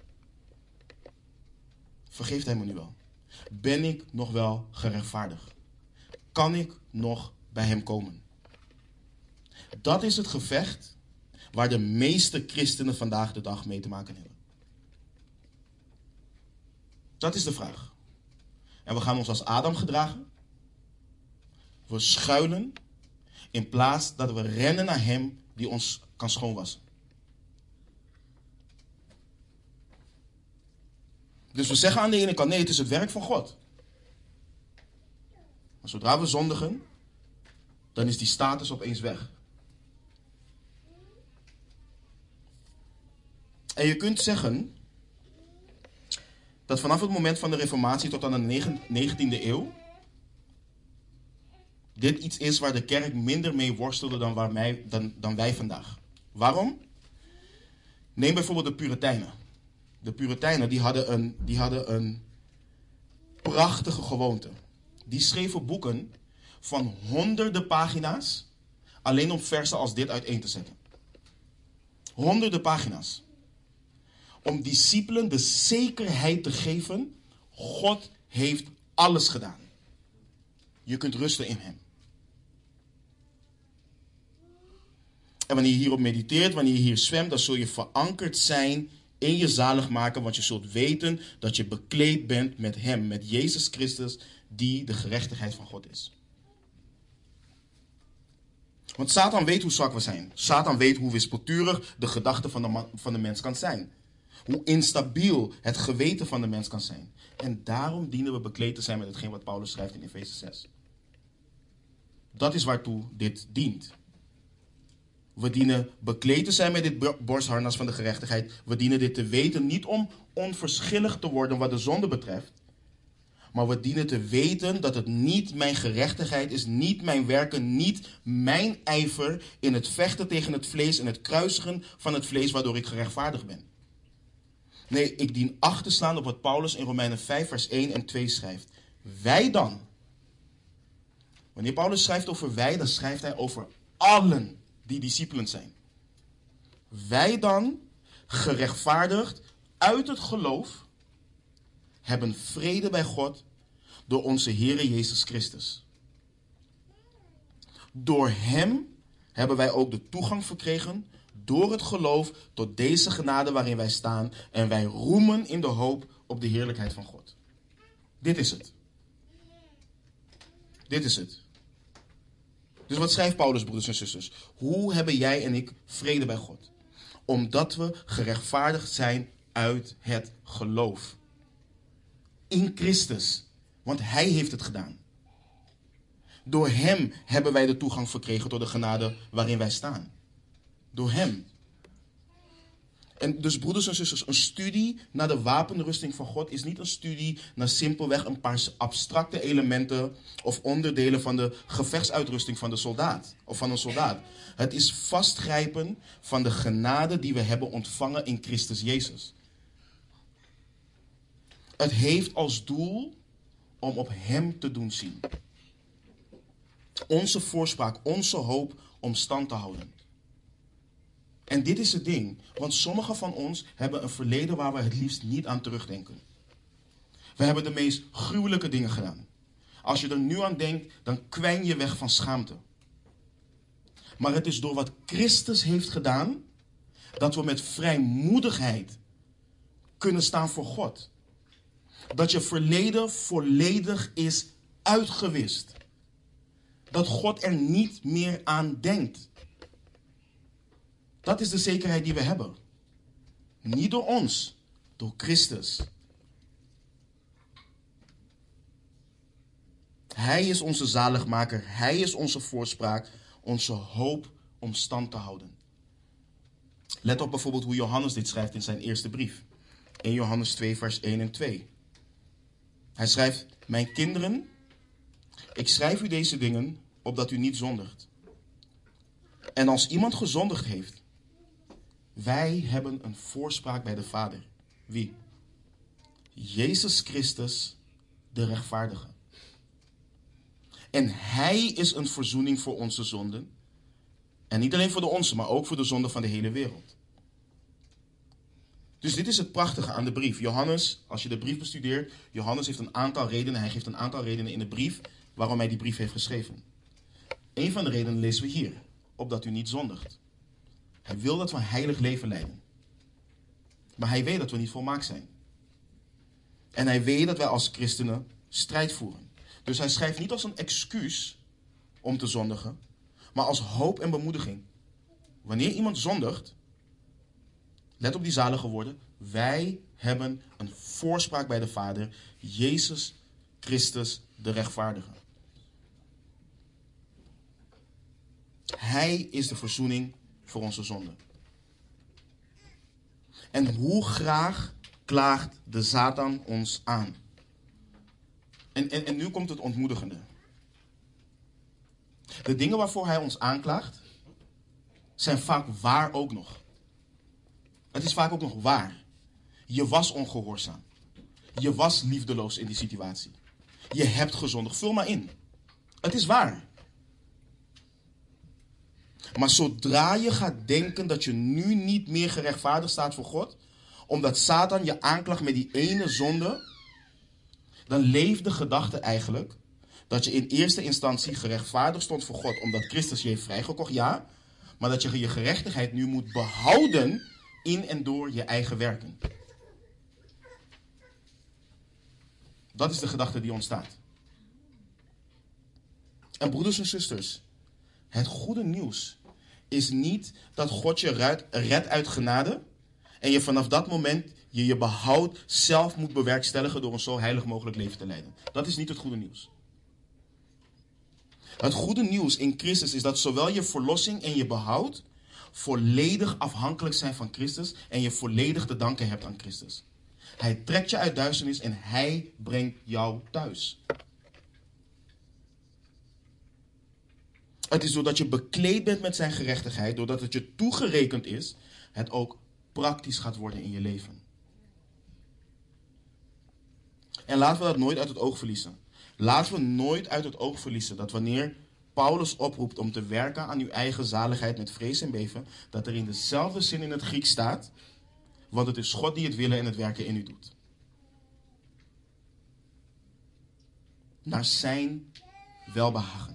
Vergeeft hij me nu wel? Ben ik nog wel gerechtvaardigd? Kan ik nog bij hem komen? Dat is het gevecht waar de meeste christenen vandaag de dag mee te maken hebben. Dat is de vraag. En we gaan ons als Adam gedragen. We schuilen in plaats dat we rennen naar hem die ons kan schoonwassen. Dus we zeggen aan de ene kant, nee, het is het werk van God. Maar zodra we zondigen, dan is die status opeens weg. En je kunt zeggen dat vanaf het moment van de Reformatie tot aan de 19e eeuw dit iets is waar de kerk minder mee worstelde dan wij vandaag. Waarom? Neem bijvoorbeeld de Puritijnen. De Puritijnen die hadden een prachtige gewoonte. Die schreven boeken van honderden pagina's alleen om versen als dit uiteen te zetten. Honderden pagina's. Om discipelen de zekerheid te geven, God heeft alles gedaan. Je kunt rusten in hem. En wanneer je hierop mediteert, wanneer je hier zwemt, dan zul je verankerd zijn in je zaligmaker, want je zult weten dat je bekleed bent met hem, met Jezus Christus, die de gerechtigheid van God is. Want Satan weet hoe zwak we zijn. Satan weet hoe wispelturig de gedachte van de mens kan zijn. Hoe instabiel het geweten van de mens kan zijn. En daarom dienen we bekleed te zijn met hetgeen wat Paulus schrijft in Efeze 6. Dat is waartoe dit dient. We dienen bekleed te zijn met dit borstharnas van de gerechtigheid. We dienen dit te weten niet om onverschillig te worden wat de zonde betreft. Maar we dienen te weten dat het niet mijn gerechtigheid is, niet mijn werken, niet mijn ijver in het vechten tegen het vlees en het kruisigen van het vlees waardoor ik gerechtvaardigd ben. Nee, ik dien acht te slaan op wat Paulus in Romeinen 5 vers 1 en 2 schrijft. Wij dan. Wanneer Paulus schrijft over wij, dan schrijft hij over allen die discipelen zijn. Wij dan, gerechtvaardigd uit het geloof, hebben vrede bij God door onze Heere Jezus Christus. Door hem hebben wij ook de toegang verkregen door het geloof tot deze genade waarin wij staan en wij roemen in de hoop op de heerlijkheid van God. Dit is het. Dit is het. Dus wat schrijft Paulus, broeders en zusters? Hoe hebben jij en ik vrede bij God? Omdat we gerechtvaardigd zijn uit het geloof. In Christus. Want hij heeft het gedaan. Door hem hebben wij de toegang verkregen tot de genade waarin wij staan. Door hem. En dus broeders en zusters, een studie naar de wapenrusting van God is niet een studie naar simpelweg een paar abstracte elementen of onderdelen van de gevechtsuitrusting van de soldaat of van een soldaat. Het is vastgrijpen van de genade die we hebben ontvangen in Christus Jezus. Het heeft als doel om op hem te doen zien. Onze voorspraak, onze hoop om stand te houden. En dit is het ding, want sommigen van ons hebben een verleden waar we het liefst niet aan terugdenken. We hebben de meest gruwelijke dingen gedaan. Als je er nu aan denkt, dan kwijn je weg van schaamte. Maar het is door wat Christus heeft gedaan, dat we met vrijmoedigheid kunnen staan voor God. Dat je verleden volledig is uitgewist. Dat God er niet meer aan denkt. Dat is de zekerheid die we hebben. Niet door ons, door Christus. Hij is onze zaligmaker. Hij is onze voorspraak, onze hoop om stand te houden. Let op bijvoorbeeld hoe Johannes dit schrijft in zijn eerste brief. 1 Johannes 2 vers 1 en 2. Hij schrijft, mijn kinderen, ik schrijf u deze dingen opdat u niet zondigt. En als iemand gezondigd heeft, wij hebben een voorspraak bij de Vader. Wie? Jezus Christus, de rechtvaardige. En hij is een verzoening voor onze zonden. En niet alleen voor de onze, maar ook voor de zonden van de hele wereld. Dus dit is het prachtige aan de brief. Johannes, als je de brief bestudeert, Johannes heeft een aantal redenen. Hij geeft een aantal redenen in de brief waarom hij die brief heeft geschreven. Een van de redenen lezen we hier. Opdat u niet zondigt. Hij wil dat we een heilig leven leiden. Maar hij weet dat we niet volmaakt zijn. En hij weet dat wij als christenen strijd voeren. Dus hij schrijft niet als een excuus om te zondigen, maar als hoop en bemoediging. Wanneer iemand zondigt, let op die zalige woorden, wij hebben een voorspraak bij de Vader, Jezus Christus de rechtvaardige. Hij is de verzoening voor onze zonden. En hoe graag klaagt de Satan ons aan. En nu komt het ontmoedigende. De dingen waarvoor hij ons aanklaagt, zijn vaak waar ook nog. Het is vaak ook nog waar. Je was ongehoorzaam. Je was liefdeloos in die situatie. Je hebt gezondigd. Vul maar in. Het is waar. Maar zodra je gaat denken dat je nu niet meer gerechtvaardigd staat voor God, omdat Satan je aanklaagt met die ene zonde, dan leeft de gedachte eigenlijk dat je in eerste instantie gerechtvaardigd stond voor God, omdat Christus je heeft vrijgekocht, ja, maar dat je je gerechtigheid nu moet behouden in en door je eigen werken. Dat is de gedachte die ontstaat. En broeders en zusters, het goede nieuws is niet dat God je redt uit genade en je vanaf dat moment je behoud zelf moet bewerkstelligen door een zo heilig mogelijk leven te leiden. Dat is niet het goede nieuws. Het goede nieuws in Christus is dat zowel je verlossing en je behoud volledig afhankelijk zijn van Christus en je volledig te danken hebt aan Christus. Hij trekt je uit duisternis en hij brengt jou thuis. Het is doordat je bekleed bent met zijn gerechtigheid, doordat het je toegerekend is, het ook praktisch gaat worden in je leven. En laten we dat nooit uit het oog verliezen. Laten we nooit uit het oog verliezen dat wanneer Paulus oproept om te werken aan uw eigen zaligheid met vrees en beven, dat er in dezelfde zin in het Grieks staat, want het is God die het willen en het werken in u doet. Naar zijn welbehagen.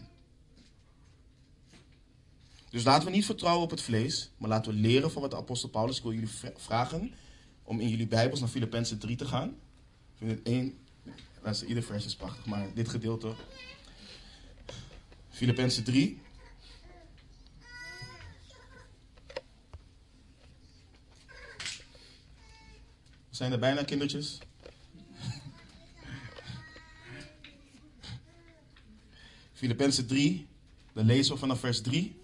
Dus laten we niet vertrouwen op het vlees, maar laten we leren van wat de apostel Paulus. Ik wil jullie vragen om in jullie Bijbels naar Filippenzen 3 te gaan. Ik vind het ieder vers is prachtig, maar dit gedeelte. Filippenzen 3. We zijn er bijna, kindertjes. Filippenzen 3, dan lezen we vanaf vers 3.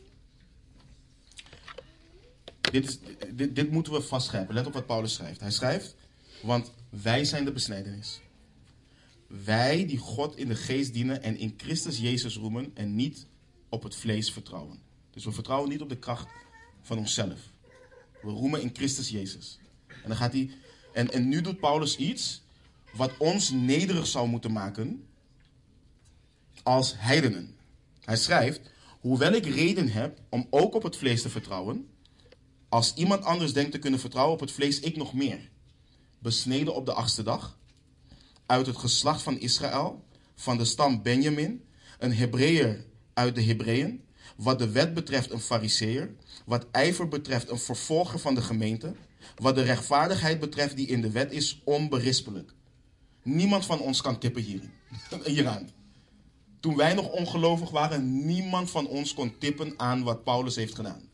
Dit moeten we vastgrijpen. Let op wat Paulus schrijft. Hij schrijft, want wij zijn de besnijdenis. Wij die God in de geest dienen en in Christus Jezus roemen en niet op het vlees vertrouwen. Dus we vertrouwen niet op de kracht van onszelf. We roemen in Christus Jezus. En dan gaat hij. En nu doet Paulus iets wat ons nederig zou moeten maken als heidenen. Hij schrijft, hoewel ik reden heb om ook op het vlees te vertrouwen, als iemand anders denkt te kunnen vertrouwen op het vlees, ik nog meer. Besneden op de 8e dag, uit het geslacht van Israël, van de stam Benjamin, een Hebreeër uit de Hebreeën, wat de wet betreft een Farizeeër, wat ijver betreft een vervolger van de gemeente, wat de rechtvaardigheid betreft die in de wet is, onberispelijk. Niemand van ons kan tippen hieraan. Toen wij nog ongelovig waren, niemand van ons kon tippen aan wat Paulus heeft gedaan.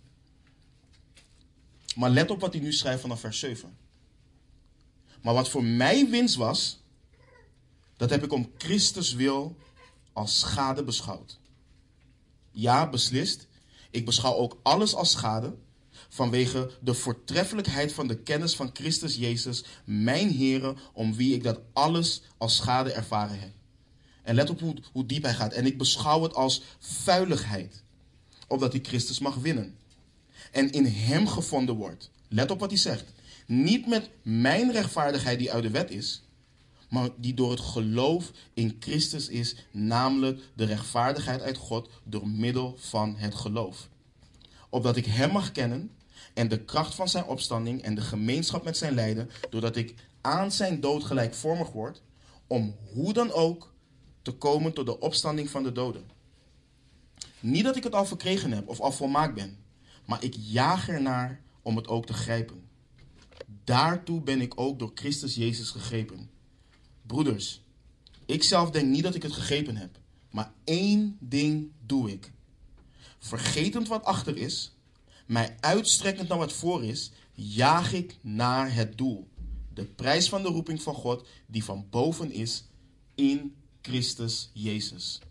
Maar let op wat hij nu schrijft vanaf vers 7. Maar wat voor mij winst was, dat heb ik om Christus wil als schade beschouwd. Ja, beslist. Ik beschouw ook alles als schade, vanwege de voortreffelijkheid van de kennis van Christus Jezus, mijn Heere, om wie ik dat alles als schade ervaren heb. En let op hoe diep hij gaat. En ik beschouw het als vuiligheid, opdat ik Christus mag winnen. En in hem gevonden wordt. Let op wat hij zegt. Niet met mijn rechtvaardigheid die uit de wet is, maar die door het geloof in Christus is, namelijk de rechtvaardigheid uit God door middel van het geloof. Opdat ik hem mag kennen en de kracht van zijn opstanding en de gemeenschap met zijn lijden, doordat ik aan zijn dood gelijkvormig word, om hoe dan ook te komen tot de opstanding van de doden. Niet dat ik het al verkregen heb of al volmaakt ben, maar ik jaag ernaar om het ook te grijpen. Daartoe ben ik ook door Christus Jezus gegrepen. Broeders, ik zelf denk niet dat ik het gegrepen heb, maar één ding doe ik. Vergetend wat achter is, mij uitstrekkend naar wat voor is, jaag ik naar het doel. De prijs van de roeping van God, die van boven is, in Christus Jezus.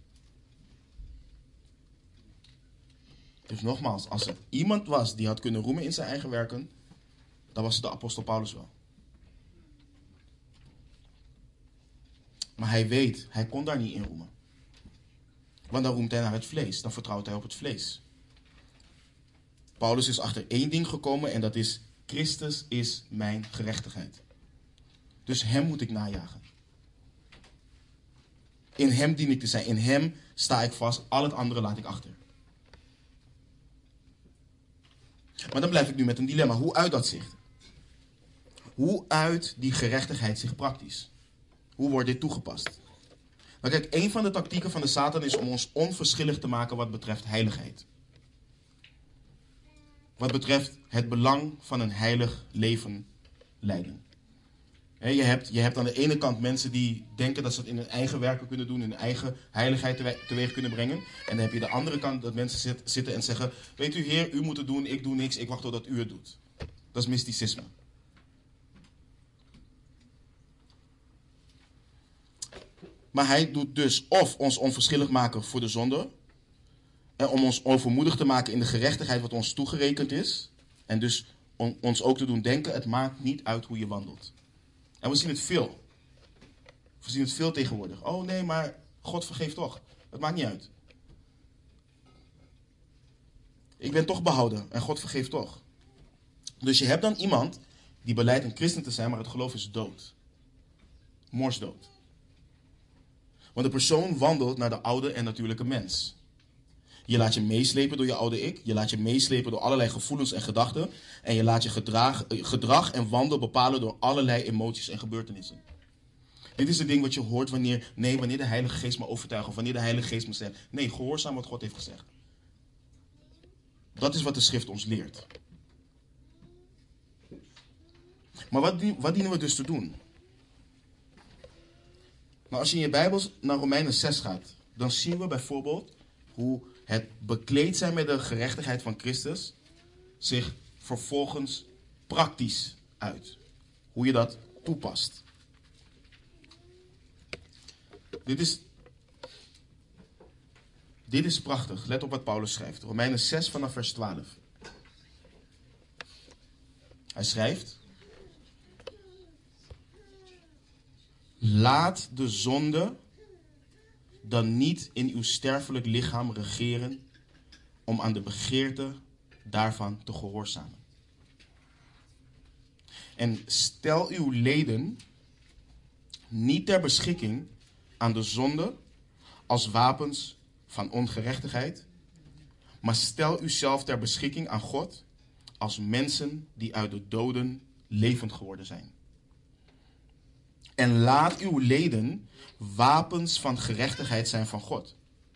Dus nogmaals, als er iemand was die had kunnen roemen in zijn eigen werken, dan was het de apostel Paulus wel. Maar hij weet, hij kon daar niet in roemen. Want dan roemt hij naar het vlees. Dan vertrouwt hij op het vlees. Paulus is achter één ding gekomen en dat is: Christus is mijn gerechtigheid. Dus hem moet ik najagen. In hem dien ik te zijn. In hem sta ik vast. Al het andere laat ik achter. Maar dan blijf ik nu met een dilemma. Hoe uit dat zich? Hoe uit die gerechtigheid zich praktisch? Hoe wordt dit toegepast? Nou kijk, een van de tactieken van de Satan is om ons onverschillig te maken wat betreft heiligheid. Wat betreft het belang van een heilig leven leiden. Je hebt aan de ene kant mensen die denken dat ze het in hun eigen werken kunnen doen, in hun eigen heiligheid teweeg kunnen brengen. En dan heb je de andere kant dat mensen zitten en zeggen: weet u heer, u moet het doen, ik doe niks, ik wacht totdat u het doet. Dat is mysticisme. Maar hij doet dus of ons onverschillig maken voor de zonde, en om ons overmoedig te maken in de gerechtigheid wat ons toegerekend is. En dus om ons ook te doen denken: het maakt niet uit hoe je wandelt. En we zien het veel. We zien het veel tegenwoordig. Oh nee, maar God vergeeft toch. Het maakt niet uit. Ik ben toch behouden en God vergeeft toch. Dus je hebt dan iemand die beleidt een christen te zijn, maar het geloof is dood. Morsdood. Want de persoon wandelt naar de oude en natuurlijke mens. Je laat je meeslepen door je oude ik. Je laat je meeslepen door allerlei gevoelens en gedachten. En je laat je gedrag en wandel bepalen door allerlei emoties en gebeurtenissen. Dit is het ding wat je hoort wanneer de Heilige Geest me overtuigt. Of wanneer de Heilige Geest me zegt: nee, gehoorzaam wat God heeft gezegd. Dat is wat de schrift ons leert. Maar wat dienen we dus te doen? Nou, als je in je Bijbel naar Romeinen 6 gaat, dan zien we bijvoorbeeld hoe het bekleed zijn met de gerechtigheid van Christus zich vervolgens praktisch uit. Hoe je dat toepast. Dit is prachtig. Let op wat Paulus schrijft. Romeinen 6 vanaf vers 12. Hij schrijft: laat de zonde dan niet in uw sterfelijk lichaam regeren om aan de begeerte daarvan te gehoorzamen. En stel uw leden niet ter beschikking aan de zonde als wapens van ongerechtigheid, maar stel uzelf ter beschikking aan God als mensen die uit de doden levend geworden zijn. En laat uw leden wapens van gerechtigheid zijn van God.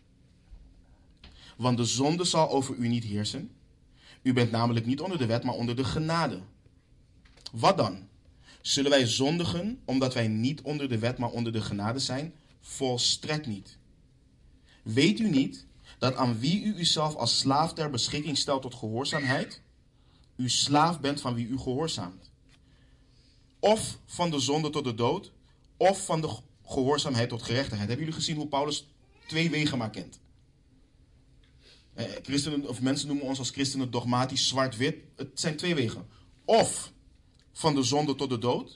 Want de zonde zal over u niet heersen. U bent namelijk niet onder de wet, maar onder de genade. Wat dan? Zullen wij zondigen omdat wij niet onder de wet, maar onder de genade zijn? Volstrekt niet. Weet u niet dat aan wie u uzelf als slaaf ter beschikking stelt tot gehoorzaamheid, u slaaf bent van wie u gehoorzaamt? Of van de zonde tot de dood, of van de gehoorzaamheid tot gerechtigheid. Hebben jullie gezien hoe Paulus 2 wegen maar kent? Christenen, of mensen noemen ons als christenen dogmatisch zwart-wit. Het zijn 2 wegen. Of van de zonde tot de dood,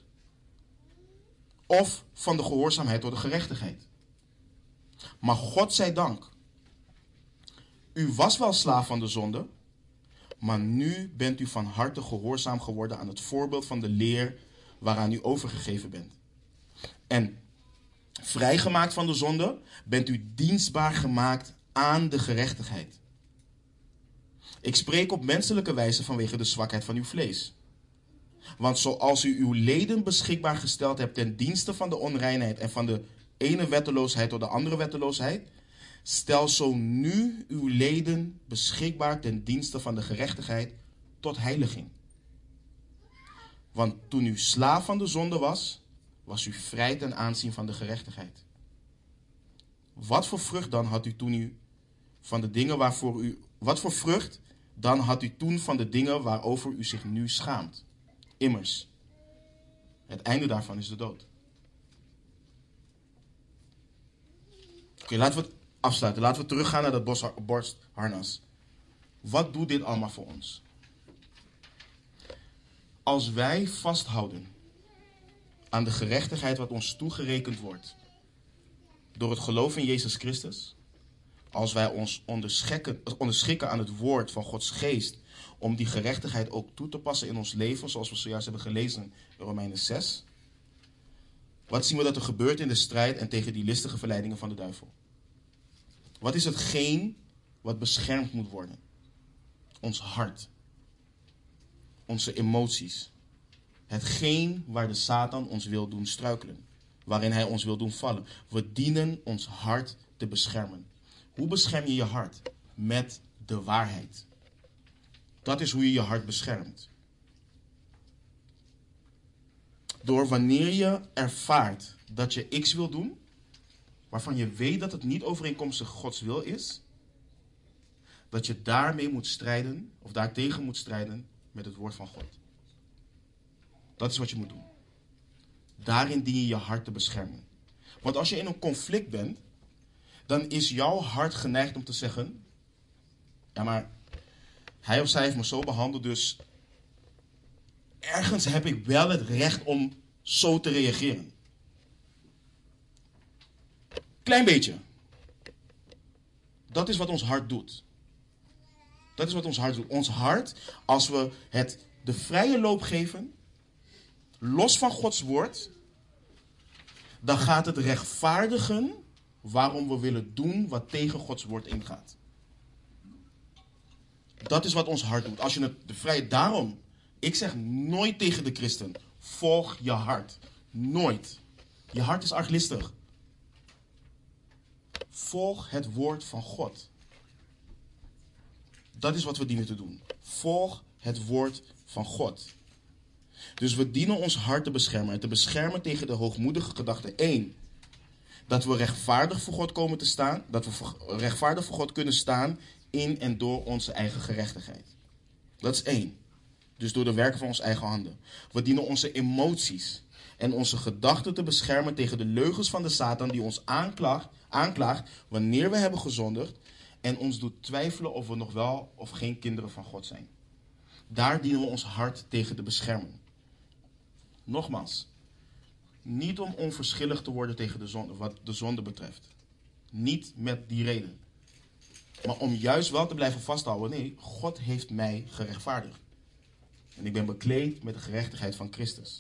of van de gehoorzaamheid tot de gerechtigheid. Maar God zij dank, u was wel slaaf van de zonde, maar nu bent u van harte gehoorzaam geworden aan het voorbeeld van de leer waaraan u overgegeven bent. En vrijgemaakt van de zonde, bent u dienstbaar gemaakt aan de gerechtigheid. Ik spreek op menselijke wijze vanwege de zwakheid van uw vlees. Want zoals u uw leden beschikbaar gesteld hebt ten dienste van de onreinheid en van de ene wetteloosheid tot de andere wetteloosheid, stel zo nu uw leden beschikbaar ten dienste van de gerechtigheid tot heiliging. Want toen u slaaf van de zonde was, was u vrij ten aanzien van de gerechtigheid. Wat voor vrucht dan had u toen u van de dingen waarvoor u... Wat voor vrucht dan had u toen van de dingen waarover u zich nu schaamt? Immers, het einde daarvan is de dood. Oké, laten we het afsluiten. Laten we teruggaan naar dat borstharnas. Wat doet dit allemaal voor ons? Als wij vasthouden aan de gerechtigheid wat ons toegerekend wordt door het geloof in Jezus Christus, als wij ons onderschikken aan het woord van Gods geest, om die gerechtigheid ook toe te passen in ons leven, zoals we zojuist hebben gelezen in Romeinen 6. Wat zien we dat er gebeurt in de strijd en tegen die listige verleidingen van de duivel? Wat is hetgeen wat beschermd moet worden? Ons hart. Onze emoties. Hetgeen waar de Satan ons wil doen struikelen. Waarin hij ons wil doen vallen. We dienen ons hart te beschermen. Hoe bescherm je je hart? Met de waarheid. Dat is hoe je je hart beschermt. Door wanneer je ervaart dat je iets wil doen, waarvan je weet dat het niet overeenkomstig Gods wil is, dat je daarmee moet strijden, of daartegen moet strijden met het woord van God. Dat is wat je moet doen. Daarin dien je je hart te beschermen. Want als je in een conflict bent, dan is jouw hart geneigd om te zeggen, ja maar, hij of zij heeft me zo behandeld, dus ergens heb ik wel het recht om zo te reageren. Klein beetje. Dat is wat ons hart doet. Dat is wat ons hart doet. Ons hart, als we het de vrije loop geven, los van Gods woord, dan gaat het rechtvaardigen waarom we willen doen wat tegen Gods woord ingaat. Dat is wat ons hart doet. Als je het de vrije... Daarom, ik zeg nooit tegen de christen, volg je hart. Nooit. Je hart is arglistig. Volg het woord van God. Dat is wat we dienen te doen. Volg het woord van God. Dus we dienen ons hart te beschermen. En te beschermen tegen de hoogmoedige gedachte. 1. Dat we rechtvaardig voor God komen te staan. Dat we rechtvaardig voor God kunnen staan in en door onze eigen gerechtigheid. Dat is 1. Dus door de werken van onze eigen handen. We dienen onze emoties en onze gedachten te beschermen tegen de leugens van de Satan die ons aanklaagt wanneer we hebben gezondigd en ons doet twijfelen of we nog wel of geen kinderen van God zijn. Daar dienen we ons hart tegen te beschermen. Nogmaals, niet om onverschillig te worden tegen de zonde, wat de zonde betreft. Niet met die reden. Maar om juist wel te blijven vasthouden, nee, God heeft mij gerechtvaardigd. En ik ben bekleed met de gerechtigheid van Christus.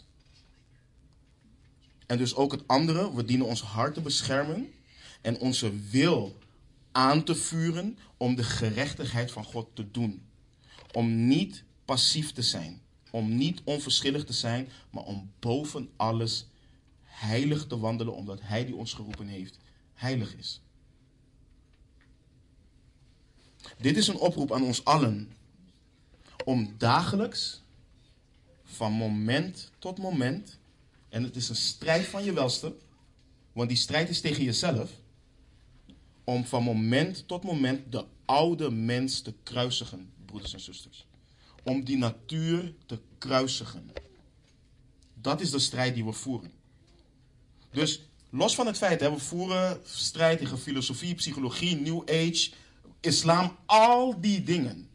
En dus ook het andere, we dienen ons hart te beschermen en onze wil aan te vuren om de gerechtigheid van God te doen. Om niet passief te zijn, om niet onverschillig te zijn, maar om boven alles heilig te wandelen, omdat Hij die ons geroepen heeft, heilig is. Dit is een oproep aan ons allen om dagelijks, van moment tot moment, en het is een strijd van je welste, want die strijd is tegen jezelf, om van moment tot moment de oude mens te kruisigen, broeders en zusters. Om die natuur te kruisigen. Dat is de strijd die we voeren. Dus los van het feit, we voeren strijd tegen filosofie, psychologie, New Age, islam, al die dingen.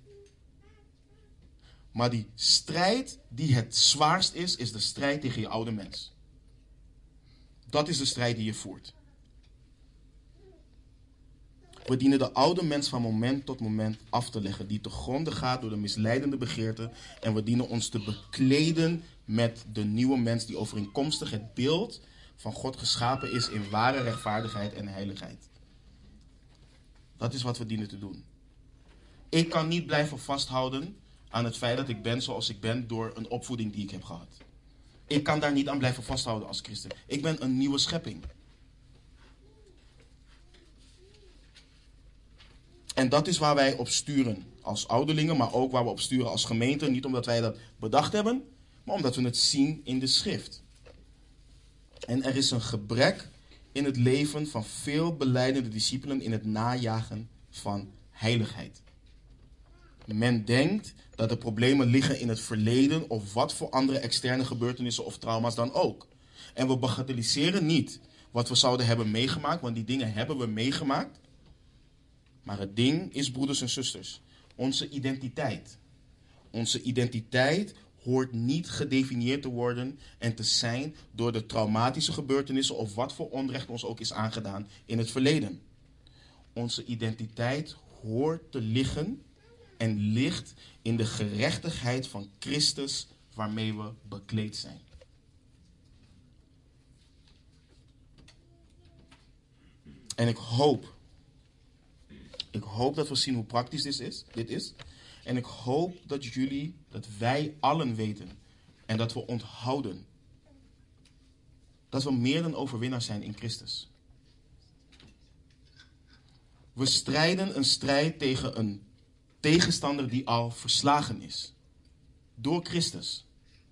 Maar die strijd die het zwaarst is de strijd tegen je oude mens. Dat is de strijd die je voert. We dienen de oude mens van moment tot moment af te leggen, die te gronde gaat door de misleidende begeerten. En we dienen ons te bekleden met de nieuwe mens die overeenkomstig het beeld van God geschapen is in ware rechtvaardigheid en heiligheid. Dat is wat we dienen te doen. Ik kan niet blijven vasthouden aan het feit dat ik ben zoals ik ben door een opvoeding die ik heb gehad. Ik kan daar niet aan blijven vasthouden als christen. Ik ben een nieuwe schepping. En dat is waar wij op sturen als ouderlingen, maar ook waar we op sturen als gemeente. Niet omdat wij dat bedacht hebben, maar omdat we het zien in de schrift. En er is een gebrek in het leven van veel belijdende discipelen in het najagen van heiligheid. Men denkt dat de problemen liggen in het verleden of wat voor andere externe gebeurtenissen of trauma's dan ook. En we bagatelliseren niet wat we zouden hebben meegemaakt, want die dingen hebben we meegemaakt. Maar het ding is, broeders en zusters, onze identiteit. Onze identiteit hoort niet gedefinieerd te worden en te zijn door de traumatische gebeurtenissen of wat voor onrecht ons ook is aangedaan in het verleden. Onze identiteit hoort te liggen en ligt in de gerechtigheid van Christus waarmee we bekleed zijn. En ik hoop dat we zien hoe praktisch dit is. En ik hoop dat wij allen weten en dat we onthouden dat we meer dan overwinnaars zijn in Christus. We strijden een strijd tegen een tegenstander die al verslagen is. Door Christus.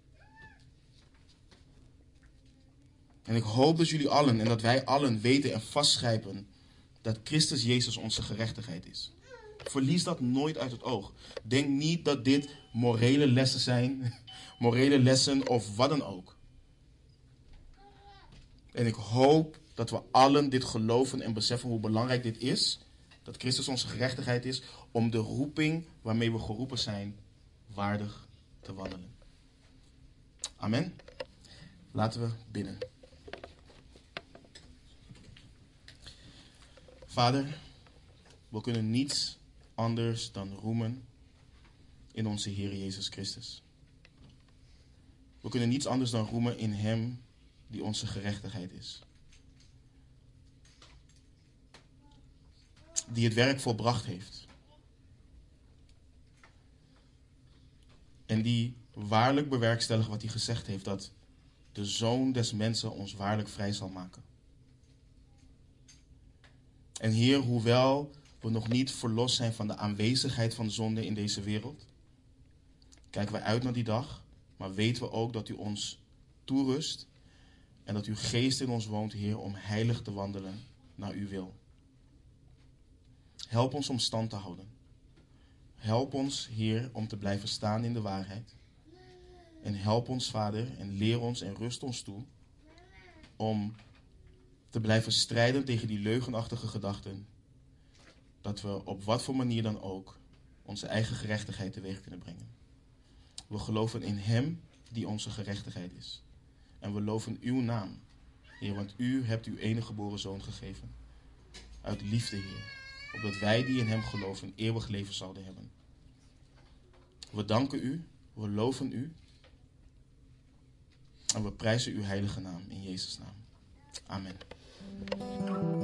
En ik hoop dat jullie allen en dat wij allen weten en vastgrijpen dat Christus Jezus onze gerechtigheid is. Verlies dat nooit uit het oog. Denk niet dat dit morele lessen zijn, morele lessen of wat dan ook. En ik hoop dat we allen dit geloven en beseffen hoe belangrijk dit is, dat Christus onze gerechtigheid is, om de roeping waarmee we geroepen zijn, waardig te wandelen. Amen. Laten we bidden. Vader, we kunnen niets anders dan roemen in onze Heer Jezus Christus. We kunnen niets anders dan roemen in Hem die onze gerechtigheid is. Die het werk volbracht heeft. En die waarlijk bewerkstelligt wat hij gezegd heeft, dat de Zoon des Mensen ons waarlijk vrij zal maken. En Heer, hoewel we nog niet verlost zijn van de aanwezigheid van zonde in deze wereld, kijken we uit naar die dag, maar weten we ook dat u ons toerust en dat uw geest in ons woont, Heer, om heilig te wandelen naar uw wil. Help ons om stand te houden. Help ons, Heer, om te blijven staan in de waarheid. En help ons, Vader, en leer ons en rust ons toe om te blijven strijden tegen die leugenachtige gedachten. Dat we op wat voor manier dan ook onze eigen gerechtigheid teweeg kunnen brengen. We geloven in Hem die onze gerechtigheid is. En we loven uw naam, Heer, want u hebt uw enige geboren Zoon gegeven. Uit liefde, Heer. Opdat wij die in Hem geloven eeuwig leven zouden hebben. We danken u, we loven u. En we prijzen uw heilige naam in Jezus' naam. Amen.